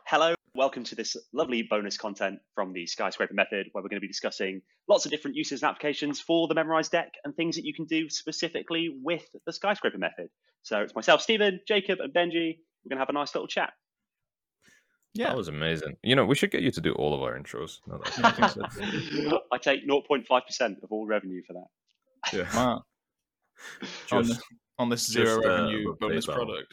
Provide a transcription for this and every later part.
Hello, welcome to this lovely bonus content from the Skyscraper method, where we're going to be discussing lots of different uses and applications for the Memrise deck and things that you can do specifically with the Skyscraper method. So it's myself, Stephen, Jacob, and Benji. We're going to have a nice little chat. Yeah, That was amazing. We should get you to do all of our intros. No, I think so. I take 0.5% of all revenue for that. Yeah. Wow. On this zero revenue bonus product.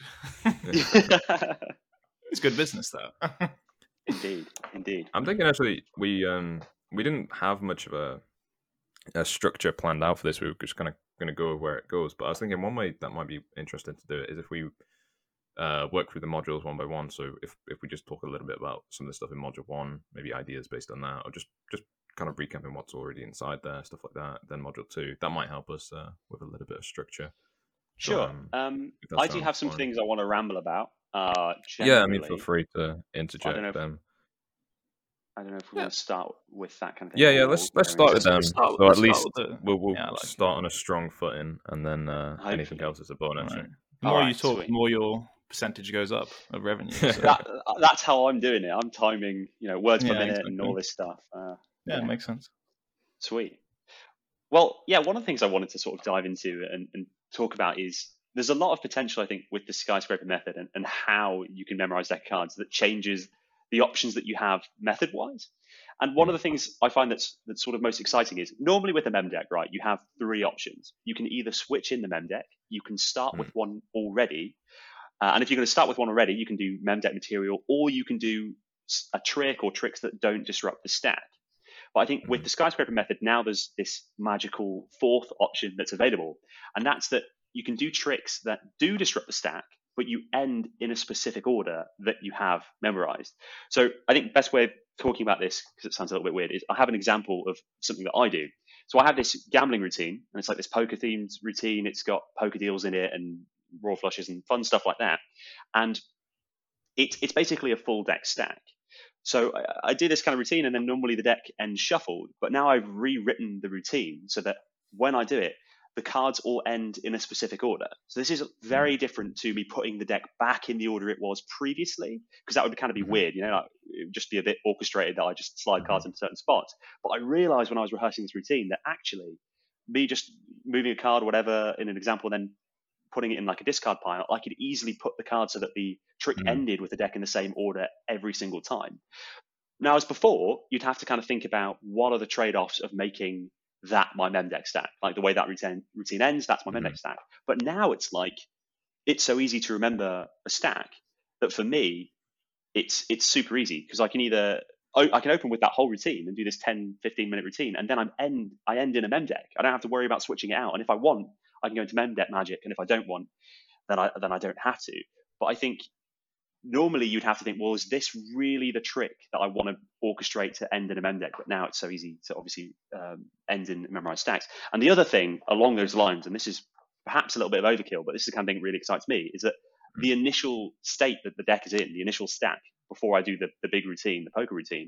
It's good business, though. Indeed. I'm thinking actually we didn't have much of a structure planned out for this. We were just kind of going to go where it goes. But I was thinking one way that might be interesting to do it is if we work through the modules one by one. So if we just talk a little bit about some of the stuff in module 1, maybe ideas based on that, or just kind of recapping what's already inside there, stuff like that. Then module 2, that might help us with a little bit of structure. Sure. I do have some things I want to ramble about. Feel free to interject them. I don't know if we want to start with that kind of thing. Yeah. Let's start with them. So at least we'll start on a strong footing, and then anything else is a bonus. Right. The more you talk, the more your percentage goes up of revenue. So. That's how I'm doing it. I'm timing, words per minute and all this stuff. It makes sense. Sweet. Well, one of the things I wanted to sort of dive into and talk about is there's a lot of potential, I think, with the Skyscraper method and how you can memorize deck cards that changes the options that you have method-wise. And one of the things I find that's sort of most exciting is normally with a mem deck, right, you have 3 options. You can either switch in the mem deck, you can start with one already, and if you're going to start with one already, you can do mem deck material, or you can do a trick or tricks that don't disrupt the stack. But I think with the Skyscraper method, now there's this magical 4th option that's available, and that's that you can do tricks that do disrupt the stack, but you end in a specific order that you have memorized. So I think the best way of talking about this, because it sounds a little bit weird, is I have an example of something that I do. So I have this gambling routine, and it's like this poker-themed routine. It's got poker deals in it and royal flushes and fun stuff like that. And it's basically a full deck stack. So I do this kind of routine, and then normally the deck ends shuffled. But now I've rewritten the routine so that when I do it, the cards all end in a specific order. So this is very different to me putting the deck back in the order it was previously, because that would kind of be weird, it would just be a bit orchestrated that I just slide cards into certain spots. But I realized when I was rehearsing this routine that actually me just moving a card or whatever in an example, and then putting it in like a discard pile, I could easily put the card so that the trick ended with the deck in the same order every single time. Now, as before, you'd have to kind of think about what are the trade-offs of making that my mem deck stack, like the way that routine ends, that's my mem deck stack. But now it's so easy to remember a stack that for me, it's super easy, because I can open with that whole routine and do this 10, 15-minute routine, and then I end in a mem deck. I don't have to worry about switching it out. And if I want, I can go into mem deck magic, and if I don't want, then I don't have to. But I think normally you'd have to think, well, is this really the trick that I want to orchestrate to end in a mem deck? But now it's so easy to obviously end in memorized stacks. And the other thing along those lines, and this is perhaps a little bit of overkill, but this is the kind of thing that really excites me, is that the initial state that the deck is in, the initial stack before I do the big routine, the poker routine,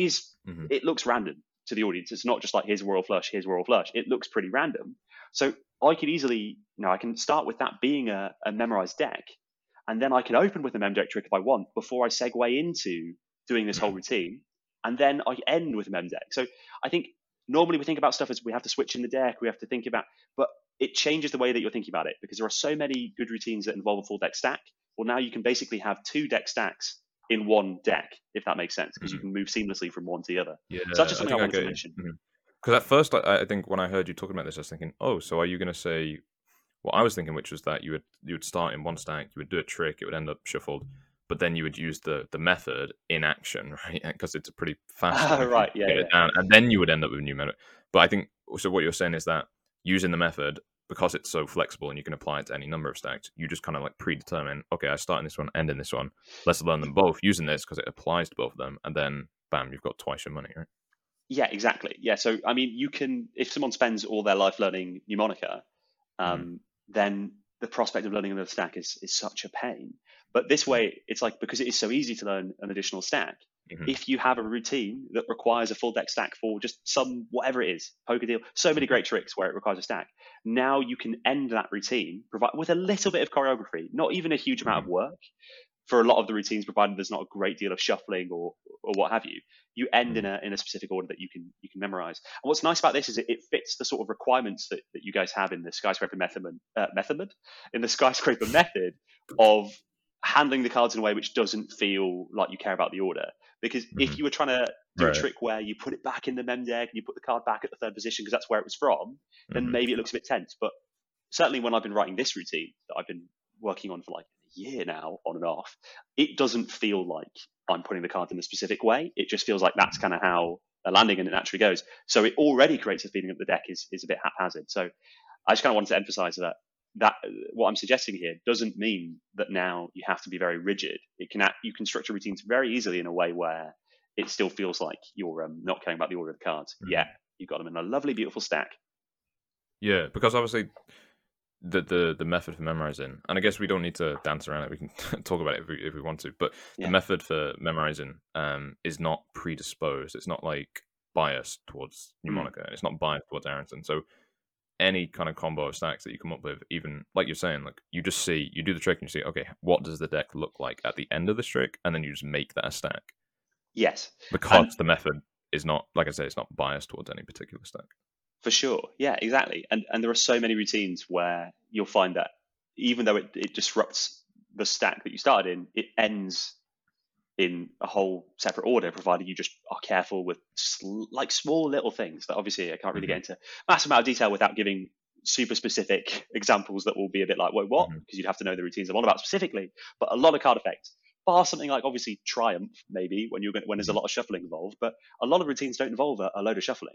it looks random to the audience. It's not just like, here's a royal flush, here's a royal flush. It looks pretty random. So I could easily, I can start with that being a memorized deck, and then I can open with a mem deck trick if I want before I segue into doing this whole routine. And then I end with a mem deck. So I think normally we think about stuff as we have to switch in the deck, we have to think about, but it changes the way that you're thinking about it, because there are so many good routines that involve a full deck stack. Well, now you can basically have 2 deck stacks in one deck, if that makes sense, because you can move seamlessly from one to the other. Yeah, so that's just something I wanted to mention. Because at first, I think when I heard you talking about this, I was thinking, oh, so are you going to say what I was thinking, which was that you would start in one stack, you would do a trick, it would end up shuffled, but then you would use the method in action, right? Because it's a pretty fast right, yeah, get it down, and then you would end up with a new method. But I think, so what you're saying is that using the method, because it's so flexible and you can apply it to any number of stacks, you just kind of like predetermine, okay, I start in this one, end in this one. Let's learn them both using this because it applies to both of them, and then bam, you've got twice your money, right? Yeah, exactly. Yeah, so I mean, you can, if someone spends all their life learning mnemonica, then the prospect of learning another stack is such a pain. But this way, it's like, because it is so easy to learn an additional stack, if you have a routine that requires a full deck stack for just some, whatever it is, poker deal, so many great tricks where it requires a stack, now you can end that routine with a little bit of choreography, not even a huge amount of work, for a lot of the routines, provided there's not a great deal of shuffling or what have you, you end in a specific order that you can memorize. And what's nice about this is it fits the sort of requirements that you guys have in the skyscraper method of handling the cards in a way which doesn't feel like you care about the order. Because if you were trying to do a trick where you put it back in the mem deck and you put the card back at the third position because that's where it was from, then maybe it looks a bit tense. But certainly when I've been writing this routine that I've been working on for like a year now, on and off, it doesn't feel like I'm putting the cards in a specific way. It just feels like that's kind of how they're landing and it naturally goes. So it already creates a feeling that the deck is a bit haphazard. So I just kind of wanted to emphasize that what I'm suggesting here doesn't mean that now you have to be very rigid. You can structure routines very easily in a way where it still feels like you're not caring about the order of the cards. Yeah, you've got them in a lovely, beautiful stack. Yeah, because obviously the method for memorizing, and I guess we don't need to dance around it. We can talk about it if we want to. But the method for memorizing is not predisposed. It's not like biased towards Mnemonica. It's not biased towards Aaronson. So any kind of combo of stacks that you come up with, even like you're saying, like you do the trick and you see, okay, what does the deck look like at the end of this trick, and then you just make that a stack. Yes, because the method is not, like I say, it's not biased towards any particular stack. For sure, yeah, exactly. And there are so many routines where you'll find that even though it disrupts the stack that you started in, it ends in a whole separate order, provided you just are careful with like small little things that obviously I can't really get into massive amount of detail without giving super specific examples that will be a bit like, wait, what? Because you'd have to know the routines I'm on about specifically. But a lot of card effects, bar something like obviously Triumph, maybe when there's a lot of shuffling involved, but a lot of routines don't involve a load of shuffling,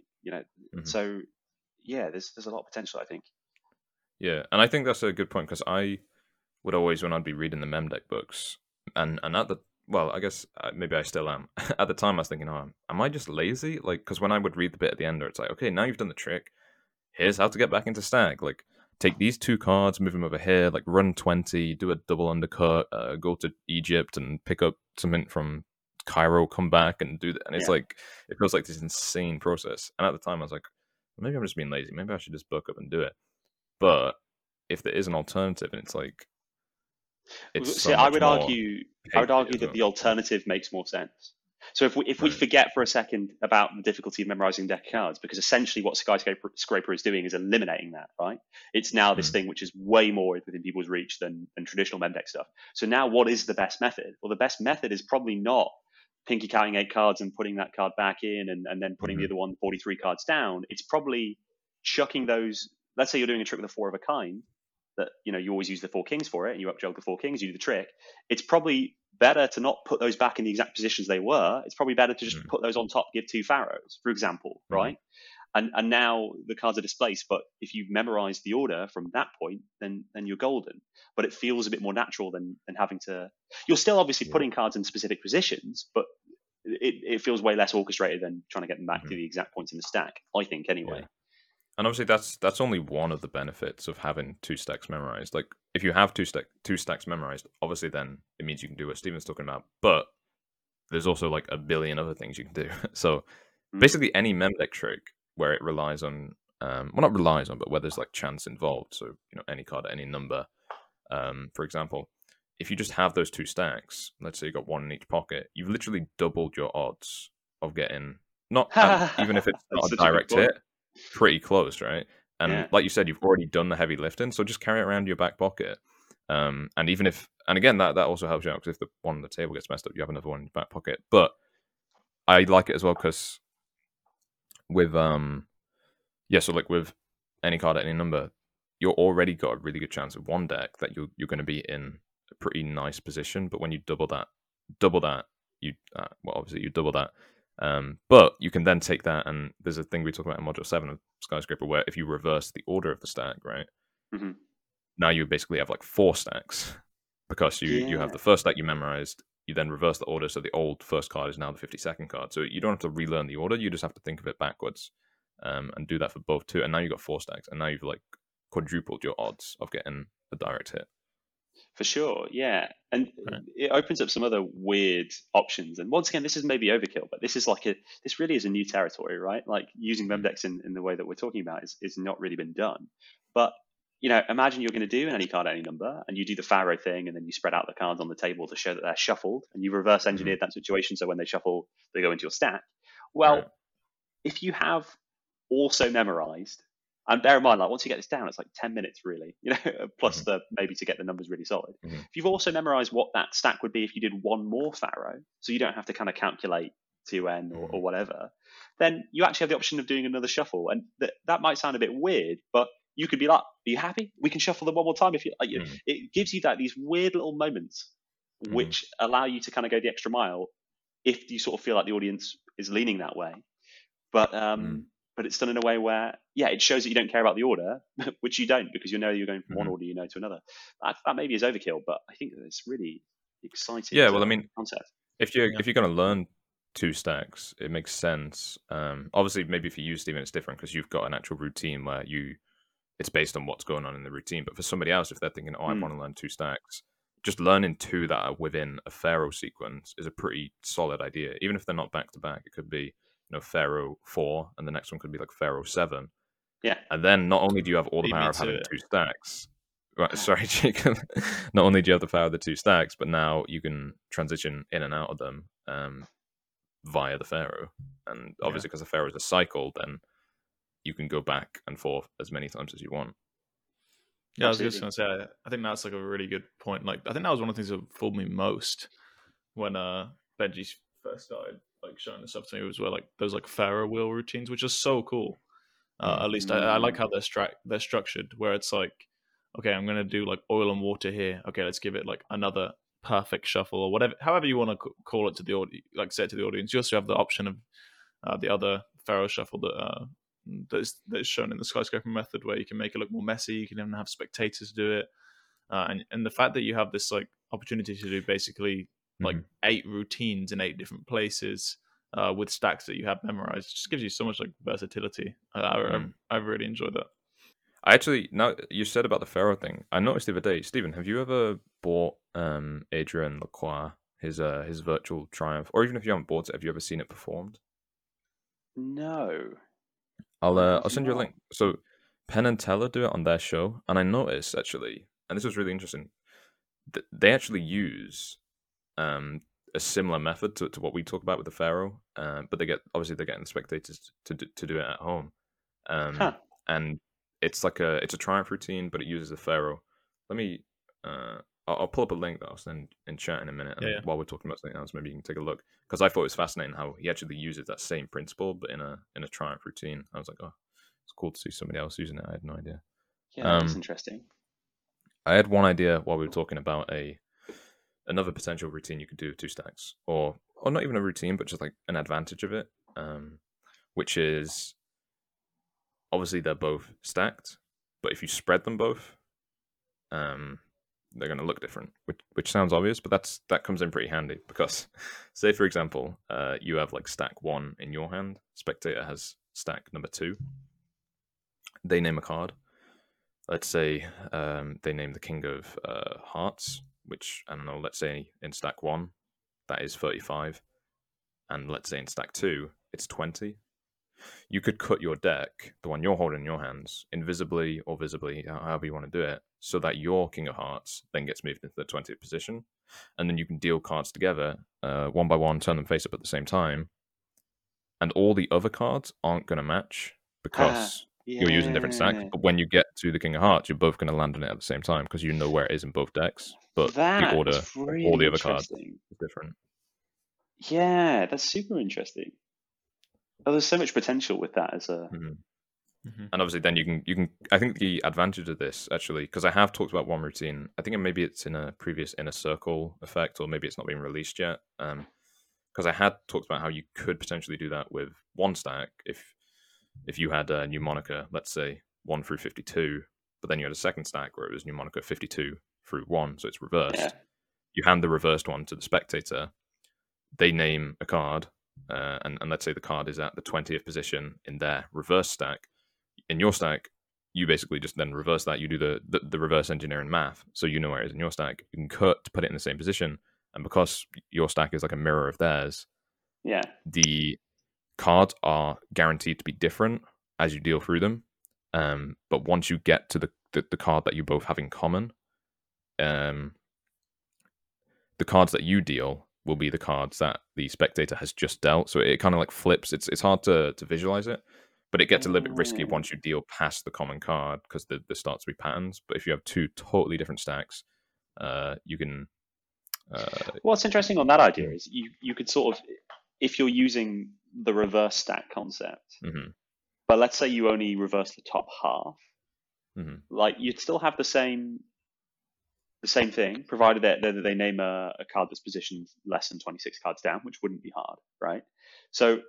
So yeah, there's a lot of potential, I think. Yeah, and I think that's a good point because I would always, when I'd be reading the mem deck books, and at the I guess maybe I still am. At the time, I was thinking, oh, am I just lazy? Like, because when I would read the bit at the end, where it's like, okay, now you've done the trick. Here's how to get back into stack. Like, take these 2 cards, move them over here, like run 20, do a double undercut, go to Egypt and pick up something from Cairo, come back and do that. And it's like, it feels like this insane process. And at the time, I was like, maybe I'm just being lazy. Maybe I should just book up and do it. But if there is an alternative, and it's like, I would argue that the alternative makes more sense. So if we forget for a second about the difficulty of memorizing deck of cards, because essentially what Skyscraper is doing is eliminating that, right? It's now this thing which is way more within people's reach than traditional mem deck stuff. So now what is the best method? Well, the best method is probably not pinky counting 8 cards and putting that card back in and then putting the other 43 cards down. It's probably chucking those. Let's say you're doing a trick with a 4 of a kind, that you always use the 4 kings for it, and you up jog the 4 kings, you do the trick. It's probably better to not put those back in the exact positions they were. It's probably better to just put those on top, give 2 pharaohs, for example, right? And now the cards are displaced, but if you've memorized the order from that point, then you're golden. But it feels a bit more natural than having to. You're still obviously putting cards in specific positions, but it feels way less orchestrated than trying to get them back to the exact points in the stack, I think, anyway. Yeah. And obviously, that's only one of the benefits of having 2 stacks memorized. Like, if you have 2 stacks memorized, obviously then it means you can do what Steven's talking about. But there's also like a billion other things you can do. So basically, any mem deck trick where it relies on, not relies on, but where there's like chance involved. So any card at any number, for example, if you just have those 2 stacks, let's say you got 1 in each pocket, you've literally doubled your odds of getting even if it's not a direct hit. Pretty close, right? And like you said, you've already done the heavy lifting, so just carry it around your back pocket. And even if, and again, that also helps you out, because if the one on the table gets messed up, you have another one in your back pocket. But I like it as well because with so like with any card at any number, you're already got a really good chance of one deck that you're going to be in a pretty nice position. But when you double that, you obviously you double that. But you can then take that, and there's a thing we talk about in Module 7 of Skyscraper where if you reverse the order of the stack, right? Now you basically have like 4 stacks because you have the first stack you memorized, you then reverse the order, so the old first card is now the 52nd card. So you don't have to relearn the order, you just have to think of it backwards, and do that for both 2. And now you've got 4 stacks, and now you've like quadrupled your odds of getting a direct hit. For sure, yeah. And it opens up some other weird options. And once again, this is maybe overkill, but this really is a new territory, right? Like using mem decks in the way that we're talking about is not really been done. But imagine you're going to do an any card, any number, and you do the Pharaoh thing, and then you spread out the cards on the table to show that they're shuffled, and you reverse engineered that situation so when they shuffle, they go into your stack. Well, Right. if you have also memorized, and bear in mind, like once you get this down, it's like 10 minutes really, plus the maybe to get the numbers really solid. If you've also memorized what that stack would be if you did one more Pharaoh, so you don't have to kind of calculate 2n or whatever, then you actually have the option of doing another shuffle. And that might sound a bit weird, but you could be like, "Are you happy? We can shuffle them one more time." If you like, it gives you these weird little moments which allow you to kind of go the extra mile if you sort of feel like the audience is leaning that way. But it's done in a way where, it shows that you don't care about the order, which you don't, because you're going from one order, to another. That maybe is overkill, but I think that it's really exciting. Yeah, well, I mean, concept. If you're going to learn 2 stacks, it makes sense. Obviously, maybe if you use Steven, it's different because you've got an actual routine where it's based on what's going on in the routine. But for somebody else, if they're thinking, I want to learn 2 stacks, just learning 2 that are within a Pharaoh sequence is a pretty solid idea. Even if they're not back to back, it could be Pharaoh 4, and the next one could be like Pharaoh 7. Yeah. And then not only do you have all the power of having 2 stacks, right? Sorry, Jacob. Not only do you have the power of the 2 stacks, but now you can transition in and out of them via the Pharaoh. And obviously, because the Pharaoh is a cycle, then you can go back and forth as many times as you want. Yeah, absolutely. I was just going to say, I think that's like a really good point. Like, I think that was one of the things that fooled me most when Benji first started like showing this stuff to me, was where like those like Pharaoh wheel routines, which is so cool. At least I like how they're structured, where it's like, okay, I'm going to do like oil and water here. Okay, let's give it like another perfect shuffle or whatever, however you want to call it to the audience, like say it to the audience. You also have the option of the other Pharaoh shuffle that's shown in the skyscraper method, where you can make it look more messy. You can even have spectators do it, and the fact that you have this like opportunity to do basically like 8 routines in 8 different places with stacks that you have memorized, it just gives you so much like versatility. I really enjoyed that. I actually, now you said about the Pharaoh thing, I noticed the other day, Stephen, have you ever bought Adrian Lacroix, his Virtual Triumph, or even if you haven't bought it, have you ever seen it performed? No. I'll send you a link. So Penn and Teller do it on their show, and I noticed actually, and this was really interesting, they actually use a similar method to what we talk about with the Pharaoh, but they're getting the spectators to do it at home, and it's like a Triumph routine, but it uses a Pharaoh. Let me, I'll pull up a link that I'll send in chat in a minute, and while we're talking about something else, maybe you can take a look, because I thought it was fascinating how he actually uses that same principle, but in a Triumph routine. I was like, oh, it's cool to see somebody else using it. I had no idea. Yeah, that's interesting. I had one idea while we were talking about another potential routine you could do with 2 stacks, or not even a routine, but just like an advantage of it, which is obviously they're both stacked, but if you spread them both, they're going to look different, which sounds obvious, but that comes in pretty handy, because say for example, you have like stack 1 in your hand, spectator has stack number 2, they name a card. Let's say they name the King of Hearts, which, I don't know, let's say in stack 1, that is 35. And let's say in stack 2, it's 20. You could cut your deck, the one you're holding in your hands, invisibly or visibly, however you want to do it, so that your King of Hearts then gets moved into the 20th position. And then you can deal cards together, one by one, turn them face up at the same time. And all the other cards aren't going to match, because you're using different stacks, but when you get to the King of Hearts, you're both going to land on it at the same time, because you know where it is in both decks, but the order of all the other cards is different. Yeah, that's super interesting. Oh, there's so much potential with that as a... And obviously then you can I think the advantage of this, actually, because I have talked about one routine, I think maybe it's in a previous Inner Circle effect, or maybe it's not been released yet, because I had talked about how you could potentially do that with 1 stack if you had a mnemonica, let's say 1 through 52, but then you had a second stack where it was mnemonica 52 through 1, so it's reversed. Yeah. You hand the reversed one to the spectator, they name a card, and let's say the card is at the 20th position in their reverse stack. In your stack, you basically just then reverse that. You do the reverse engineering math, so you know where it is in your stack. You can cut to put it in the same position, and because your stack is like a mirror of theirs, the cards are guaranteed to be different as you deal through them. But once you get to the card that you both have in common. The cards that you deal will be the cards that the spectator has just dealt. So it kind of like flips. It's hard to visualize it, but it gets a little bit risky once you deal past the common card because there starts to be patterns. But if you have two totally different stacks, you can. What's interesting on that idea is you could sort of, if you're using the reverse stack concept, but let's say you only reverse the top half, like you'd still have the same thing, provided that they name a card that's positioned less than 26 cards down, which wouldn't be hard, right? So,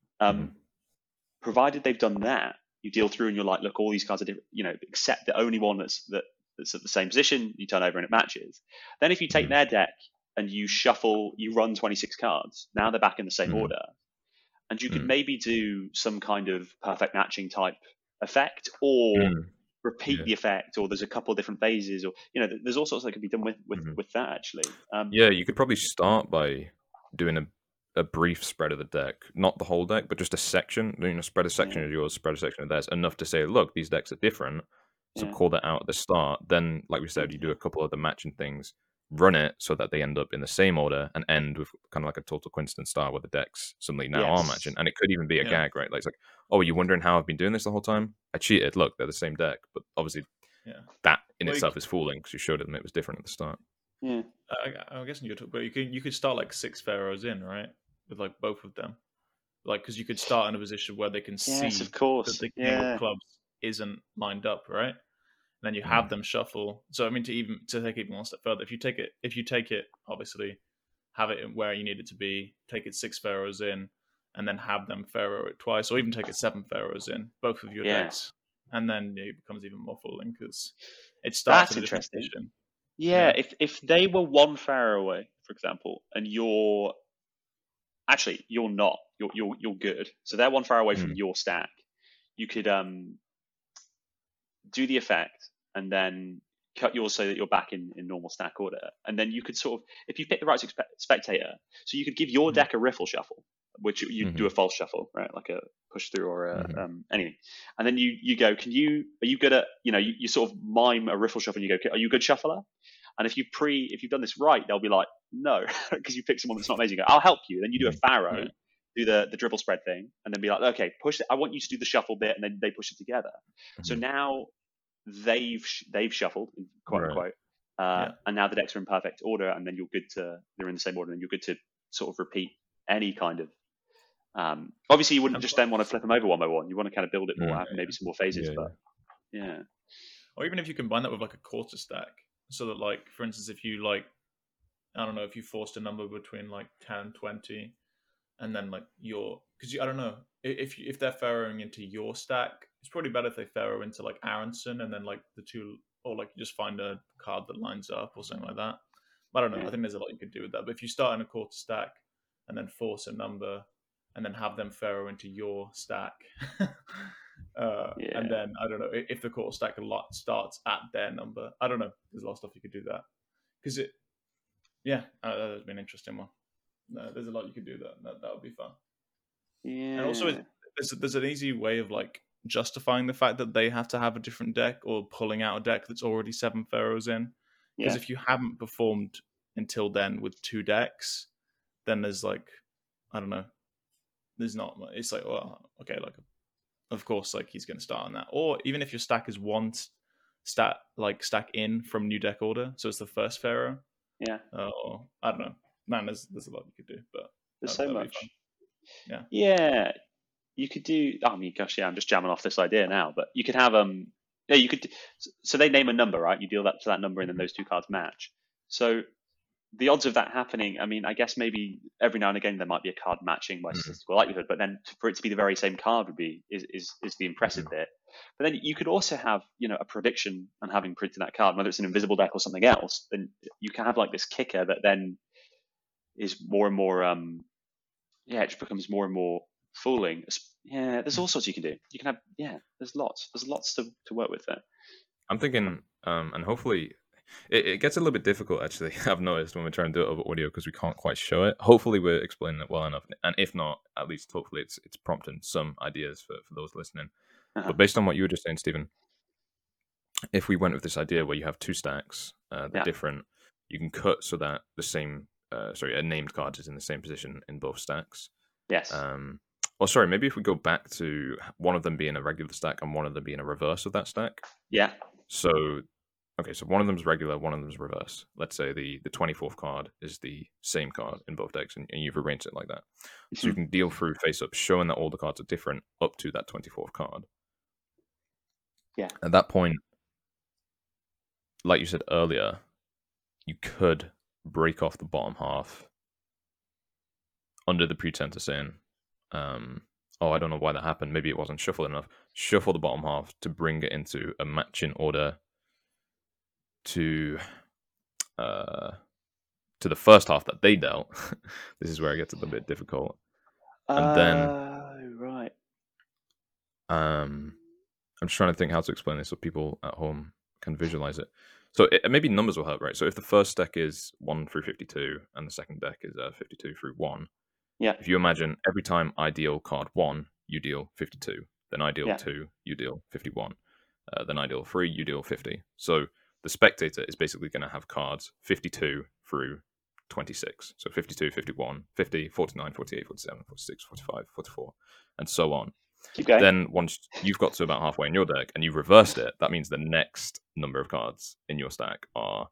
provided they've done that, you deal through and you're like, look, all these cards are different, except the only one that's at the same position, you turn over and it matches. Then if you take their deck and you shuffle, you run 26 cards, now they're back in the same order. And you could maybe do some kind of perfect matching type effect, or repeat the effect, or there's a couple of different phases, or there's all sorts that could be done with that actually. You could probably start by doing a brief spread of the deck, not the whole deck, but just a section. Spread a section of yours, spread a section of theirs, enough to say, look, these decks are different. So call that out at the start. Then, like we said, you do a couple of the matching things, run it so that they end up in the same order, and end with kind of like a total coincidence style where the decks suddenly now are matching. And it could even be a gag, right? Like it's like, oh, are you wondering how I've been doing this the whole time? I cheated. Look, they're the same deck, but obviously that in itself is fooling because you showed them it was different at the start. Yeah, I'm guessing but you could start like 6 pharaohs in, right, with like both of them, like because you could start in a position where they can see of course, that the king of clubs isn't lined up, right? And then you have them shuffle. So I mean, to take it even one step further, if you take it, obviously, have it where you need it to be. Take it 6 pharaohs in, and then have them pharaoh it twice, or even take it 7 pharaohs in, both of your decks, and then it becomes even more fooling because it starts at a different position. Yeah, if they were 1 pharaoh away, for example, and you're not, you're good. So they're 1 pharaoh away from your stack. You could do the effect and then cut yours so that you're back in normal stack order. And then you could sort of, if you pick the right spectator, so you could give your deck a riffle shuffle, which you do a false shuffle, right? Like a push through or anything. And then you go, are you good at, you sort of mime a riffle shuffle and you go, are you a good shuffler? And if you've done this right, they'll be like, no, because you picked someone that's not amazing. You go, I'll help you. Then you do a pharaoh, do the dribble spread thing, and then be like, okay, push it. I want you to do the shuffle bit, and then they push it together. So now they've shuffled, quote unquote, and now the decks are in perfect order, and then they're in the same order, and you're good to sort of repeat any kind of. Obviously, you wouldn't just then want to flip them over one by one. You want to kind of build it more, have maybe some more phases, but or even if you combine that with like a quarter stack, so that like, for instance, if you like, I don't know, if you forced a number between like 10, 20, and then like because I don't know, if they're pharaohing into your stack, it's probably better if they pharaoh into like Aronson, and then like the two, or like you just find a card that lines up or something like that. I don't know. I think there's a lot you could do with that. But if you start in a quarter stack and then force a number, and then have them pharaoh into your stack, and then I don't know if the quarter stack a lot starts at their number. I don't know. There's a lot of stuff you could do that because that would be an interesting one. There's a lot you could do that would be fun. Yeah. And also, there's an easy way of like justifying the fact that they have to have a different deck, or pulling out a deck that's already 7 pharaohs in. Because if you haven't performed until then with 2 decks, then there's like, I don't know, there's not. It's like, well, okay, like of course, like he's going to start on that. Or even if your stack is 1 stack in from new deck order, so it's the first pharaoh. Yeah. Or I don't know. Man, there's a lot you could do, but there's so much. Yeah, you could do. I mean, gosh, I'm just jamming off this idea now, but you could have you could. So they name a number, right? You deal that to that number, and then those 2 cards match. So the odds of that happening, I mean, I guess maybe every now and again there might be a card matching by statistical likelihood, but then for it to be the very same card is the impressive bit. But then you could also have, a prediction and having printed that card, whether it's an invisible deck or something else, then you can have like this kicker that then is more and more, it just becomes more and more fooling. Yeah, there's all sorts you can do. You can have, there's lots to work with there. I'm thinking, and hopefully it gets a little bit difficult, actually, I've noticed when we're trying to do it over audio because we can't quite show it. Hopefully we're explaining it well enough. And if not, at least hopefully it's prompting some ideas for those listening. But based on what you were just saying, Stephen, if we went with this idea where you have two stacks, they're Yeah. different, you can cut so that the same, a named card is in the same position in both stacks. Yes. Or sorry, maybe if we go back to one of them being a regular stack and one of them being a reverse of that stack. Yeah. So, okay, so one of them is regular, one of them is reverse. Let's say the 24th card is the same card in both decks, and you've arranged it like that. So you can deal through face up, showing that all the cards are different up to that 24th card. Yeah. At that point, like you said earlier, you could break off the bottom half under the pretense of saying, I don't know why that happened. Maybe it wasn't shuffled enough. Shuffle the bottom half to bring it into a matching order to the first half that they dealt. This is where it gets a little bit difficult. And then, right. I'm just trying to think how to explain this so people at home can visualize it. So maybe numbers will help, right? So if the first deck is 1 through 52 and the second deck is 52 through 1, yeah. If you imagine every time I deal card 1, you deal 52. Then I deal 2, you deal 51. Then I deal 3, you deal 50. So the spectator is basically going to have cards 52 through 26. So 52, 51, 50, 49, 48, 47, 46, 45, 44, and so on. Keep going. Then once you've got to about halfway in your deck and you've reversed it, that means the next number of cards in your stack are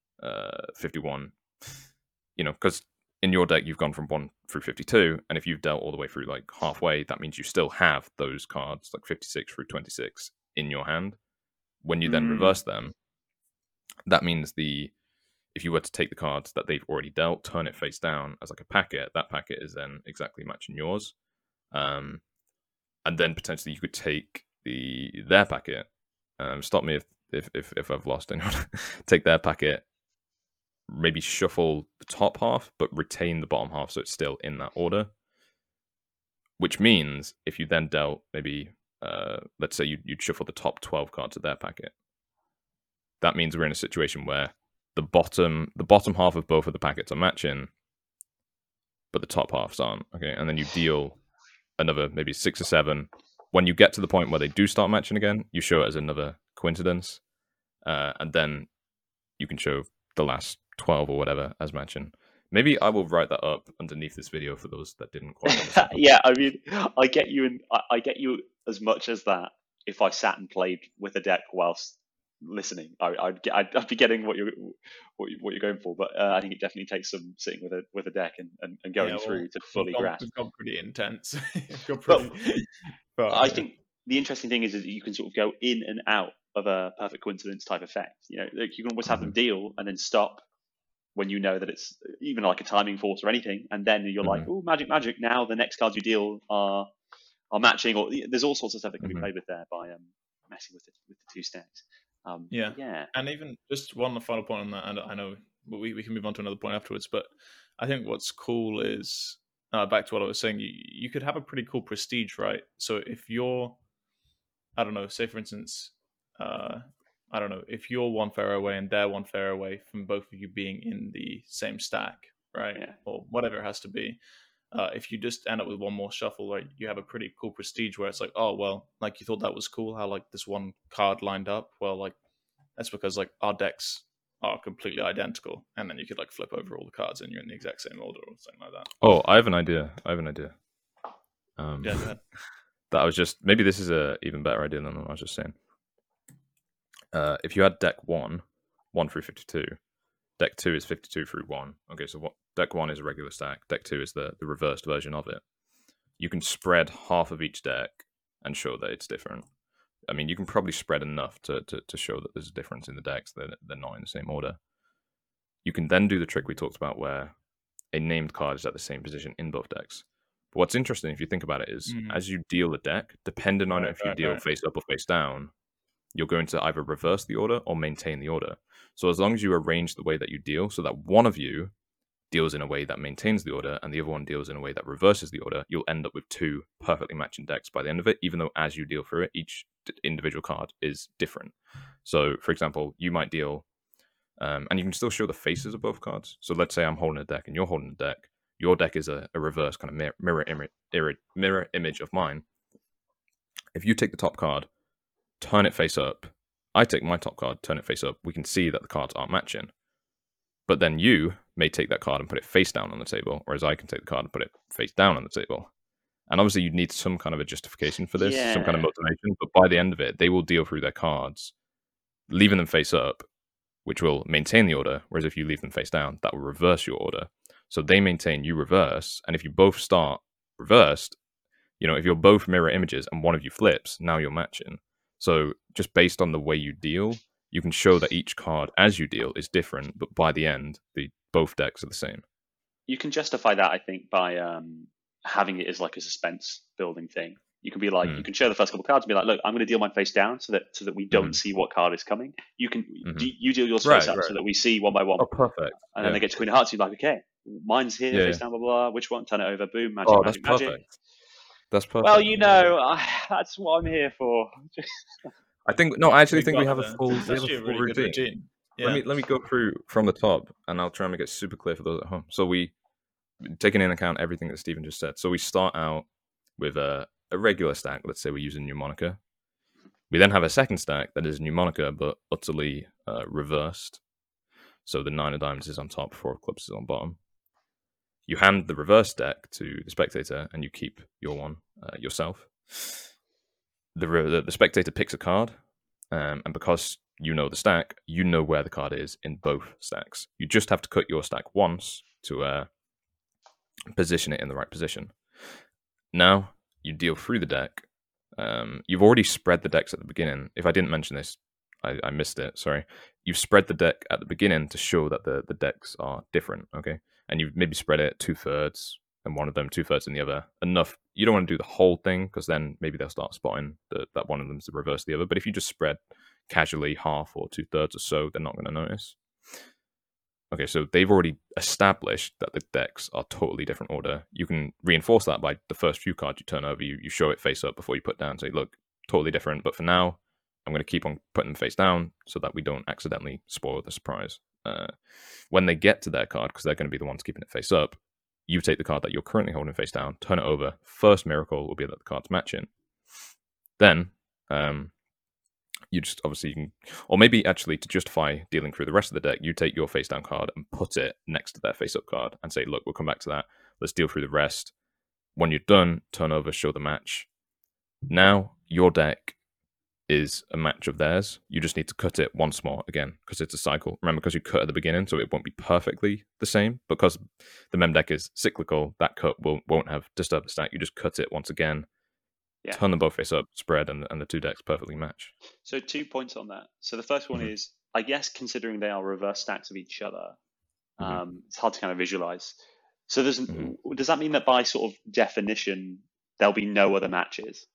51. Because in your deck you've gone from 1 through 52, and if you've dealt all the way through like halfway, that means you still have those cards like 56 through 26 in your hand. When you then reverse them, that means if you were to take the cards that they've already dealt, turn it face down as like a packet, that packet is then exactly matching yours. And then potentially you could take their packet. Stop me if I've lost anyone. Take their packet, maybe shuffle the top half, but retain the bottom half so it's still in that order. Which means if you then dealt maybe, let's say you'd shuffle the top 12 cards of their packet, that means we're in a situation where the bottom half of both of the packets are matching, but the top halves aren't. Okay, and then you deal another maybe 6 or 7. When you get to the point where they do start matching again, you show it as another coincidence, and then you can show the last 12 or whatever as matching. Maybe I will write that up underneath this video for those that didn't quite understand. Yeah, I mean, I get you as much as that. If I sat and played with a deck whilst listening, I'd be getting what you're going for. But I think it definitely takes some sitting with a deck and going through to fully grasp. It's gone pretty intense. But I think the interesting thing is that you can sort of go in and out of a perfect coincidence type effect. Like you can always have them deal and then stop when you know that it's even like a timing force or anything, and then you're like, oh, magic! Now the next cards you deal are matching, or there's all sorts of stuff that can be played with there by messing with the two stacks. Yeah, and even just one final point on that, and I know we can move on to another point afterwards, but I think what's cool is back to what I was saying. You could have a pretty cool prestige, right? So if you're, I don't know, say for instance, I don't know, if you're one fairer away and they're one fairer away from both of you being in the same stack, right? Yeah. Or whatever it has to be. If you just end up with one more shuffle, like you have a pretty cool prestige where it's like, oh, well, like you thought that was cool, how like this one card lined up. Well, like that's because like our decks are completely identical. And then you could like flip over all the cards and you're in the exact same order or something like that. Oh, I have an idea. Yeah, go ahead. That was just, maybe this is a even better idea than what I was just saying. If you had deck 1 through 52, deck 2 is 52 through 1. Okay, so deck 1 is a regular stack, deck 2 is the reversed version of it. You can spread half of each deck and show that it's different. I mean, you can probably spread enough to show that there's a difference in the decks, that they're not in the same order. You can then do the trick we talked about where a named card is at the same position in both decks. But what's interesting, if you think about it, is as you deal the deck, depending on if you deal face up or face down, you're going to either reverse the order or maintain the order. So as long as you arrange the way that you deal so that one of you deals in a way that maintains the order and the other one deals in a way that reverses the order, you'll end up with 2 perfectly matching decks by the end of it, even though as you deal through it, each individual card is different. So, for example, you might deal, and you can still show the faces of both cards. So let's say I'm holding a deck and you're holding a deck. Your deck is a reverse kind of mirror image of mine. If you take the top card, turn it face up, I take my top card, turn it face up. We can see that the cards aren't matching. But then you may take that card and put it face down on the table, whereas I can take the card and put it face down on the table. And obviously, you'd need some kind of a justification for this, some kind of motivation. But by the end of it, they will deal through their cards, leaving them face up, which will maintain the order. Whereas if you leave them face down, that will reverse your order. So they maintain, you reverse. And if you both start reversed, if you're both mirror images and one of you flips, now you're matching. So just based on the way you deal, you can show that each card as you deal is different, but by the end, both decks are the same. You can justify that, I think, by having it as like a suspense building thing. You can be like, you can show the first couple of cards and be like, look, I'm going to deal mine face down so that we don't see what card is coming. You can you deal yours face up so that we see one by one. Oh, perfect. And then they get to Queen of Hearts, you're like, okay, mine's here, face down, blah, blah, blah. Which one? Turn it over, boom, magic, that's magic, perfect. magic. That's perfect. Well, that's what I'm here for. I actually think we have a full routine. Yeah. Let me go through from the top, and I'll try and make it super clear for those at home. So we, taking into account everything that Stephen just said, so we start out with a regular stack. Let's say we're using Mnemonica. We then have a second stack that is Mnemonica, but utterly reversed. So the 9 of diamonds is on top, 4 of clubs is on bottom. You hand the reverse deck to the spectator, and you keep your one yourself. The spectator picks a card, and because you know the stack, you know where the card is in both stacks. You just have to cut your stack once to position it in the right position. Now, you deal through the deck. You've already spread the decks at the beginning. If I didn't mention this, I missed it, sorry. You've spread the deck at the beginning to show that the decks are different, okay? And you've maybe spread it 2/3 in one of them, 2/3 in the other. Enough. You don't want to do the whole thing, because then maybe they'll start spotting that one of them is the reverse of the other. But if you just spread casually half or 2/3 or so, they're not going to notice. Okay, so they've already established that the decks are totally different order. You can reinforce that by the first few cards you turn over. You show it face up before you put down. Say, look, totally different. But for now, I'm going to keep on putting them face down so that we don't accidentally spoil the surprise. When they get to their card, because they're going to be the ones keeping it face up, you take the card that you're currently holding face down, turn it over. First miracle will be that the card's matching. Then, you just obviously you can, or maybe actually to justify dealing through the rest of the deck, you take your face down card and put it next to their face up card and say, look, we'll come back to that. Let's deal through the rest. When you're done, turn over, show the match. Now your deck is a match of theirs. You just need to cut it once more again, because it's a cycle. Remember, because you cut at the beginning, so it won't be perfectly the same. Because the mem deck is cyclical, that cut won't have disturbed the stack. You just cut it once again, turn them both face up, spread, and the two decks perfectly match. So 2 points on that. So the first one is, I guess, considering they are reverse stacks of each other, it's hard to kind of visualize. So does that mean that by sort of definition, there'll be no other matches?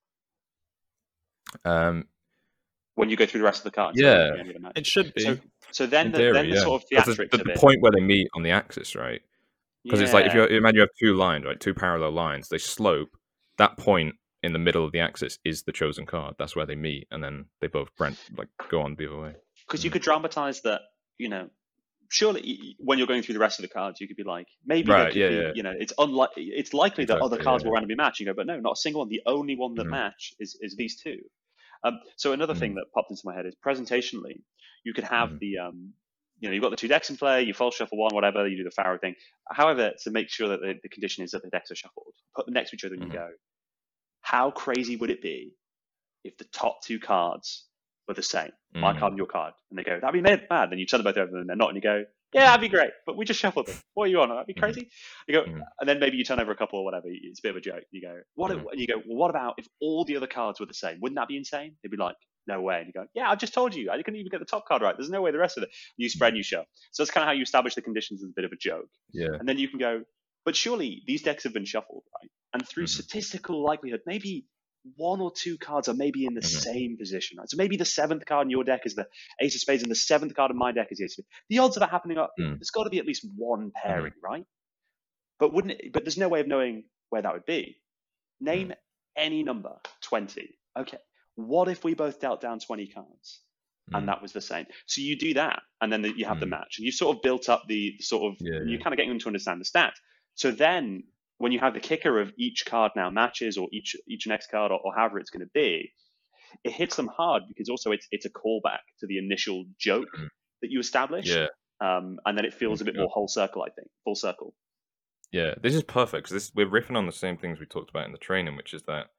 When you go through the rest of the cards, it should be. So then the sort of theatrics of the it. point where they meet on the axis, right? Because it's like if you imagine you have two lines, right? Two parallel lines, they slope. That point in the middle of the axis is the chosen card. That's where they meet, and then they both go on the other way. Because you could dramatize that, surely when you're going through the rest of the cards, you could be like, maybe it's likely that other cards will randomly match. You go, but no, not a single one. The only one that match is these two. So another thing that popped into my head is presentationally, you could have the, you've got the two decks in play, you false shuffle one, whatever, you do the Pharaoh thing. However, to make sure that the condition is that the decks are shuffled, put them next to each other and you go, how crazy would it be if the top two cards were the same, my card and your card? And they go, that'd be mad. Then you turn them both over and they're not, and you go, yeah, that'd be great, but we just shuffled them. What are you on? That'd be crazy. You go, and then maybe you turn over a couple or whatever. It's a bit of a joke. You go, and you go, well, what about if all the other cards were the same? Wouldn't that be insane? They'd be like, no way. And you go, yeah, I just told you. I couldn't even get the top card right. There's no way the rest of it. You spread and you show. So that's kind of how you establish the conditions as a bit of a joke. Yeah. And then you can go, but surely these decks have been shuffled, right? And through statistical likelihood, maybe one or two cards are maybe in the same position, right? So maybe the 7th card in your deck is the Ace of Spades and the 7th card in my deck is the Ace of Spades. The odds of that happening are, there's got to be at least one pairing, right? But but there's no way of knowing where that would be. Name any number, 20. Okay. What if we both dealt down 20 cards and that was the same? So you do that, and then you have the match, and you sort of built up the sort of, you're kind of getting them to understand the stat. So then when you have the kicker of each card now matches, or each next card, or however it's going to be, it hits them hard because also it's a callback to the initial joke that you established. Yeah. And then it feels a bit more full circle. Yeah, this is perfect because we're riffing on the same things we talked about in the training, which is that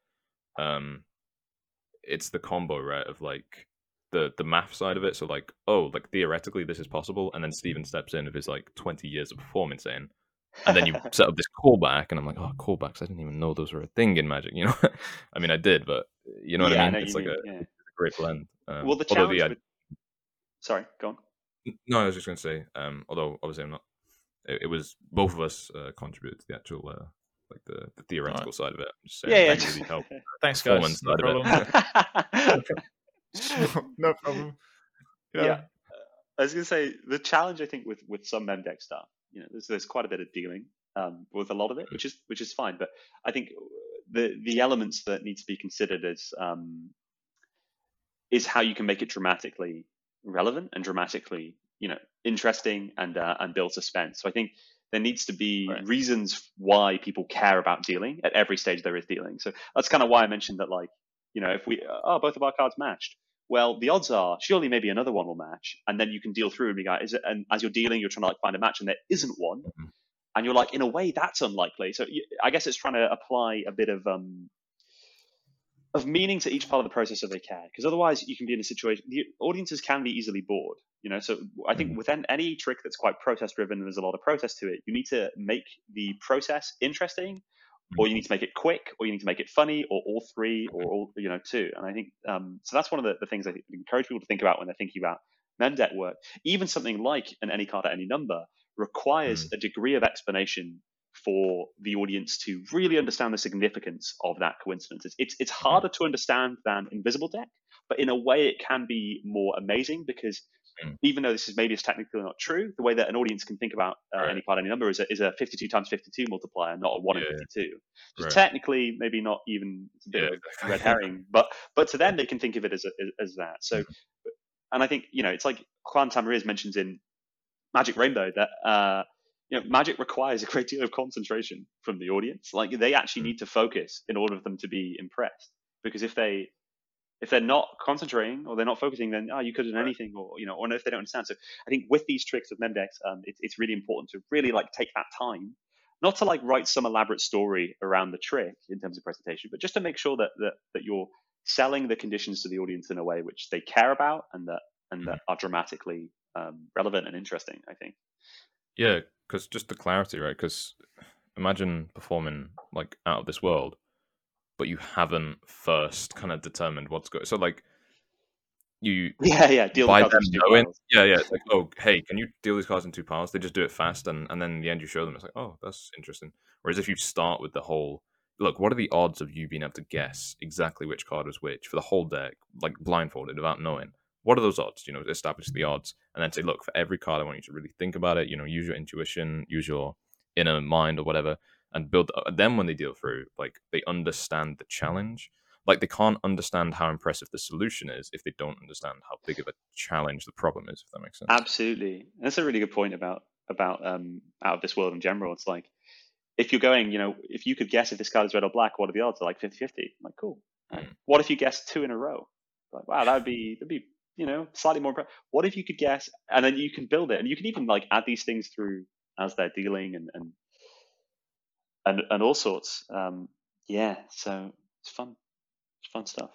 it's the combo, right, of like the math side of it. So like, oh, like theoretically this is possible, and then Steven steps in with his like 20 years of performance in, and then you set up this callback, and I'm like, oh, callbacks! I didn't even know those were a thing in Magic. You know, I mean, I did, but you know what I mean. It's like a great blend. Well, the challenge. Sorry, go on. No, I was just going to say, although obviously I'm not. It was both of us contributed to the actual like the theoretical side of it. I'm just saying, really helped. Thanks, guys. No problem. No problem. Yeah. I was going to say the challenge I think with some mem deck stuff, there's quite a bit of dealing with a lot of it, which is fine. But I think the elements that need to be considered is how you can make it dramatically relevant and dramatically interesting and build suspense. So I think there needs to be reasons why people care about dealing at every stage there is dealing. So that's kind of why I mentioned that, like, if we both of our cards matched, well, the odds are surely maybe another one will match, and then you can deal through and be like, and as you're dealing, you're trying to like find a match, and there isn't one, and you're like, in a way, that's unlikely. So I guess it's trying to apply a bit of meaning to each part of the process so they care, because otherwise you can be in a situation, the audiences can be easily bored. So I think with any trick that's quite process driven and there's a lot of process to it, you need to make the process interesting, or you need to make it quick, or you need to make it funny, or all three, or all two. And I think so that's one of the things I encourage people to think about when they're thinking about mem deck work. Even something like an any card at any number requires a degree of explanation for the audience to really understand the significance of that coincidence. It's harder to understand than Invisible Deck, but in a way it can be more amazing, because even though this is maybe it's technically not true, the way that an audience can think about any card, any number is a 52 times 52 multiplier, not a 1 in 52. So technically, maybe not even, it's a bit of a red herring, but to them they can think of it as that. So, and I think it's like Juan Tamariz mentions in Magic Rainbow that Magic requires a great deal of concentration from the audience. Like, they actually need to focus in order for them to be impressed, because if they're not concentrating or they're not focusing, then you could have done anything, or if they don't understand. So I think with these tricks of mem decks, it's really important to really like take that time, not to like write some elaborate story around the trick in terms of presentation, but just to make sure that you're selling the conditions to the audience in a way which they care about and that are dramatically relevant and interesting, I think. Yeah, because just the clarity, right? Because imagine performing like Out of This World, but you haven't first kind of determined what's going. So like you deal by the cards them knowing, it's like, oh, hey, can you deal these cards in 2 piles? They just do it fast, and then in the end you show them, it's like, oh, that's interesting. Whereas if you start with the whole, look, what are the odds of you being able to guess exactly which card was which for the whole deck, like blindfolded without knowing? What are those odds? Establish the odds, and then say, look, for every card, I want you to really think about it. Use your intuition, use your inner mind or whatever, and build. Then when they deal through, like, they understand the challenge. Like, they can't understand how impressive the solution is if they don't understand how big of a challenge the problem is. If that makes sense. Absolutely, that's a really good point about Out of This World in general. It's like, if you're going, if you could guess if this card is red or black, what are the odds? They're like 50-50. Like, cool. What if you guess 2 in a row? Like, wow, that'd be slightly more impressive. What if you could guess, and then you can build it, and you can even like add these things through as they're dealing and all sorts. So it's fun. It's fun stuff.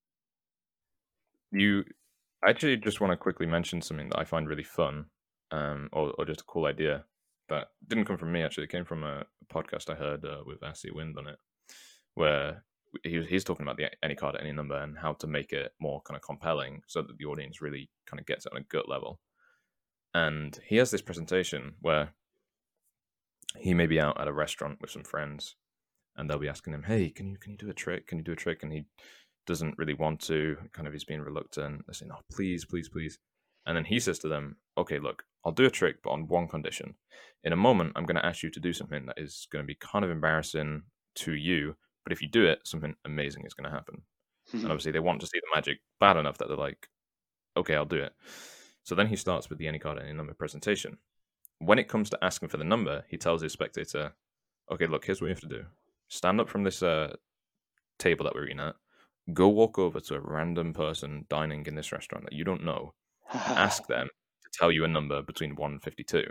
You actually just want to quickly mention something that I find really fun, or just a cool idea that didn't come from me. Actually, it came from a podcast I heard with Assy Wind on it, where he's talking about the any card at any number and how to make it more kind of compelling so that the audience really kind of gets it on a gut level. And he has this presentation where he may be out at a restaurant with some friends, and they'll be asking him, "Hey, can you do a trick? Can you do a trick?" And he doesn't really want to. Kind of, he's being reluctant. They're saying, "Oh, please, please, please." And then he says to them, "Okay, look, I'll do a trick, but on one condition. In a moment, I'm going to ask you to do something that is going to be kind of embarrassing to you. But if you do it, something amazing is going to happen." And obviously they want to see the magic bad enough that they're like, okay, I'll do it. So then he starts with the any card, any number presentation. When it comes to asking for the number, he tells his spectator, okay, look, here's what you have to do. Stand up from this table that we're eating at, go walk over to a random person dining in this restaurant that you don't know and ask them to tell you a number between 1 and 52.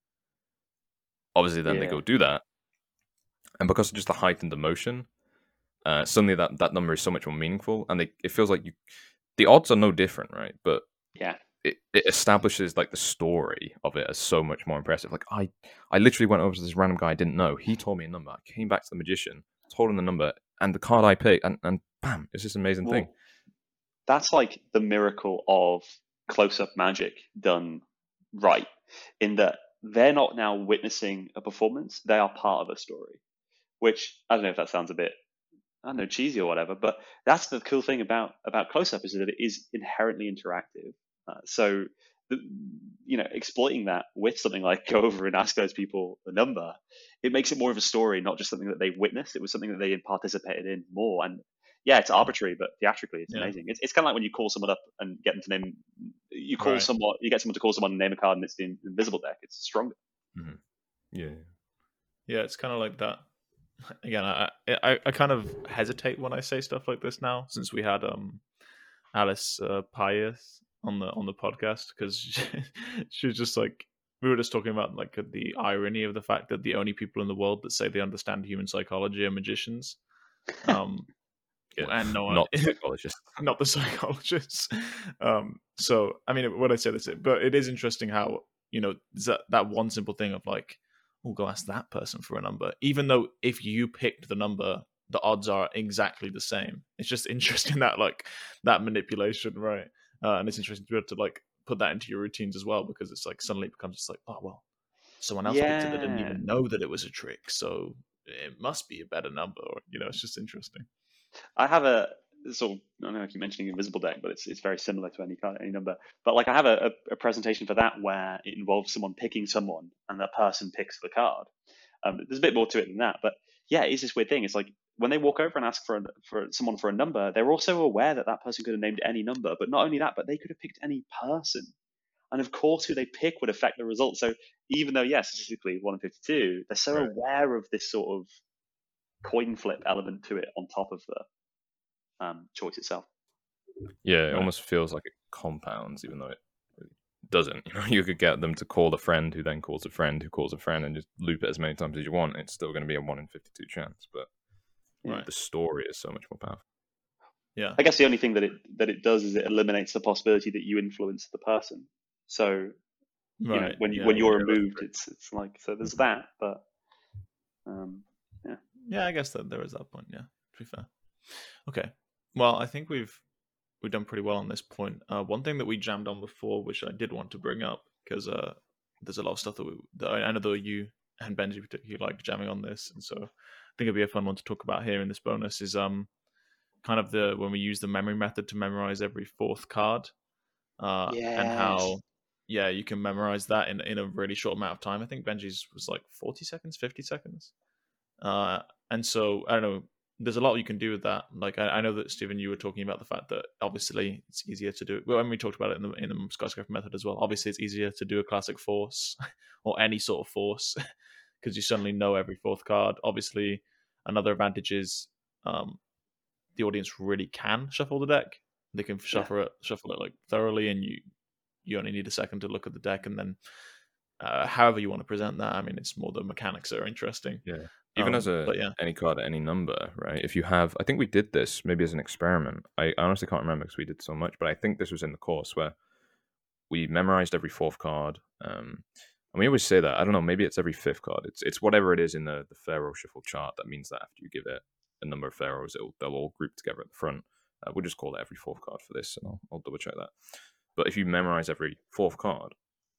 Obviously, then they Yeah. go do that. And because of just the heightened emotion, suddenly that number is so much more meaningful. And it feels like the odds are no different, right? But Yeah. it establishes like the story of it as so much more impressive. Like I literally went over to this random guy I didn't know. He told me a number. I came back to the magician, told him the number, and the card I picked, and bam, it's this amazing thing. Well, that's like the miracle of close-up magic done right, in that they're not now witnessing a performance, they are part of a story. Which, I don't know if that sounds a bit, I don't know, cheesy or whatever, but that's the cool thing about close-up, is that it is inherently interactive. So, exploiting that with something like go over and ask those people the number, it makes it more of a story, not just something that they witnessed. It was something that they participated in more. And yeah, it's arbitrary, but theatrically, it's amazing. It's kind of like when you call someone up and get them to name. You call someone, you get someone to call someone and name a card, and it's the invisible deck. It's stronger. Mm-hmm. Yeah. Yeah, it's kind of like that. Again, I kind of hesitate when I say stuff like this now, since we had Alice Pius on the podcast, because she was just like, we were just talking about like the irony of the fact that the only people in the world that say they understand human psychology are magicians. And no one, not the psychologist. Not the psychologists. So I mean, when I say this, but it is interesting how, that one simple thing of like, we'll go ask that person for a number, even though if you picked the number, the odds are exactly the same. It's just interesting that like that manipulation, right? And it's interesting to be able to like put that into your routines as well, because it's like suddenly it becomes just like, oh well, someone else picked it that didn't even know that it was a trick, so it must be a better number. Or, it's just interesting. I have a sort of, I don't know, I keep mentioning invisible deck, but it's very similar to any card, any number. But like I have a presentation for that where it involves someone picking someone and that person picks the card. There's a bit more to it than that, but yeah, it's this weird thing. It's like when they walk over and ask for someone for a number, they're also aware that that person could have named any number, but not only that, but they could have picked any person. And of course, who they pick would affect the result. So even though, yes, statistically 1 in 52, they're so aware of this sort of coin flip element to it on top of the choice itself. Yeah, it almost feels like it compounds, even though it doesn't. You could get them to call a friend who then calls a friend who calls a friend, and just loop it as many times as you want. It's still going to be a 1 in 52 chance, but the story is so much more powerful. Yeah, I guess the only thing that it does is it eliminates the possibility that you influence the person. So when you're removed, it's like, so there's that, but yeah, I guess that there is that point. Yeah, to be fair. Okay, well, I think we've done pretty well on this point. One thing that we jammed on before, which I did want to bring up, because there's a lot of stuff that I know that you and Benji particularly like jamming on this, and so I think it'd be a fun one to talk about here in this bonus, is kind of when we use the memory method to memorize every fourth card, and how you can memorize that in a really short amount of time. I think Benji's was like 40 seconds, 50 seconds, and so I don't know. There's a lot you can do with that. Like I know that Stephen, you were talking about the fact that obviously it's easier to do. Well, when we talked about it in the skyscraper method as well. Obviously, it's easier to do a classic force or any sort of force because you suddenly know every fourth card. Obviously, another advantage is the audience really can shuffle the deck. They can shuffle it like thoroughly, and you only need a second to look at the deck, and then however you want to present that. I mean, it's more the mechanics that are interesting. Yeah. Even as any card at any number, right? If you have, I think we did this maybe as an experiment. I honestly can't remember because we did so much, but I think this was in the course where we memorized every fourth card. And we always say that. I don't know, maybe it's every fifth card. It's whatever it is in the Pharaoh shuffle chart that means that after you give it a number of Pharaohs, they'll all group together at the front. We'll just call it every fourth card for this, and I'll double check that. But if you memorize every fourth card,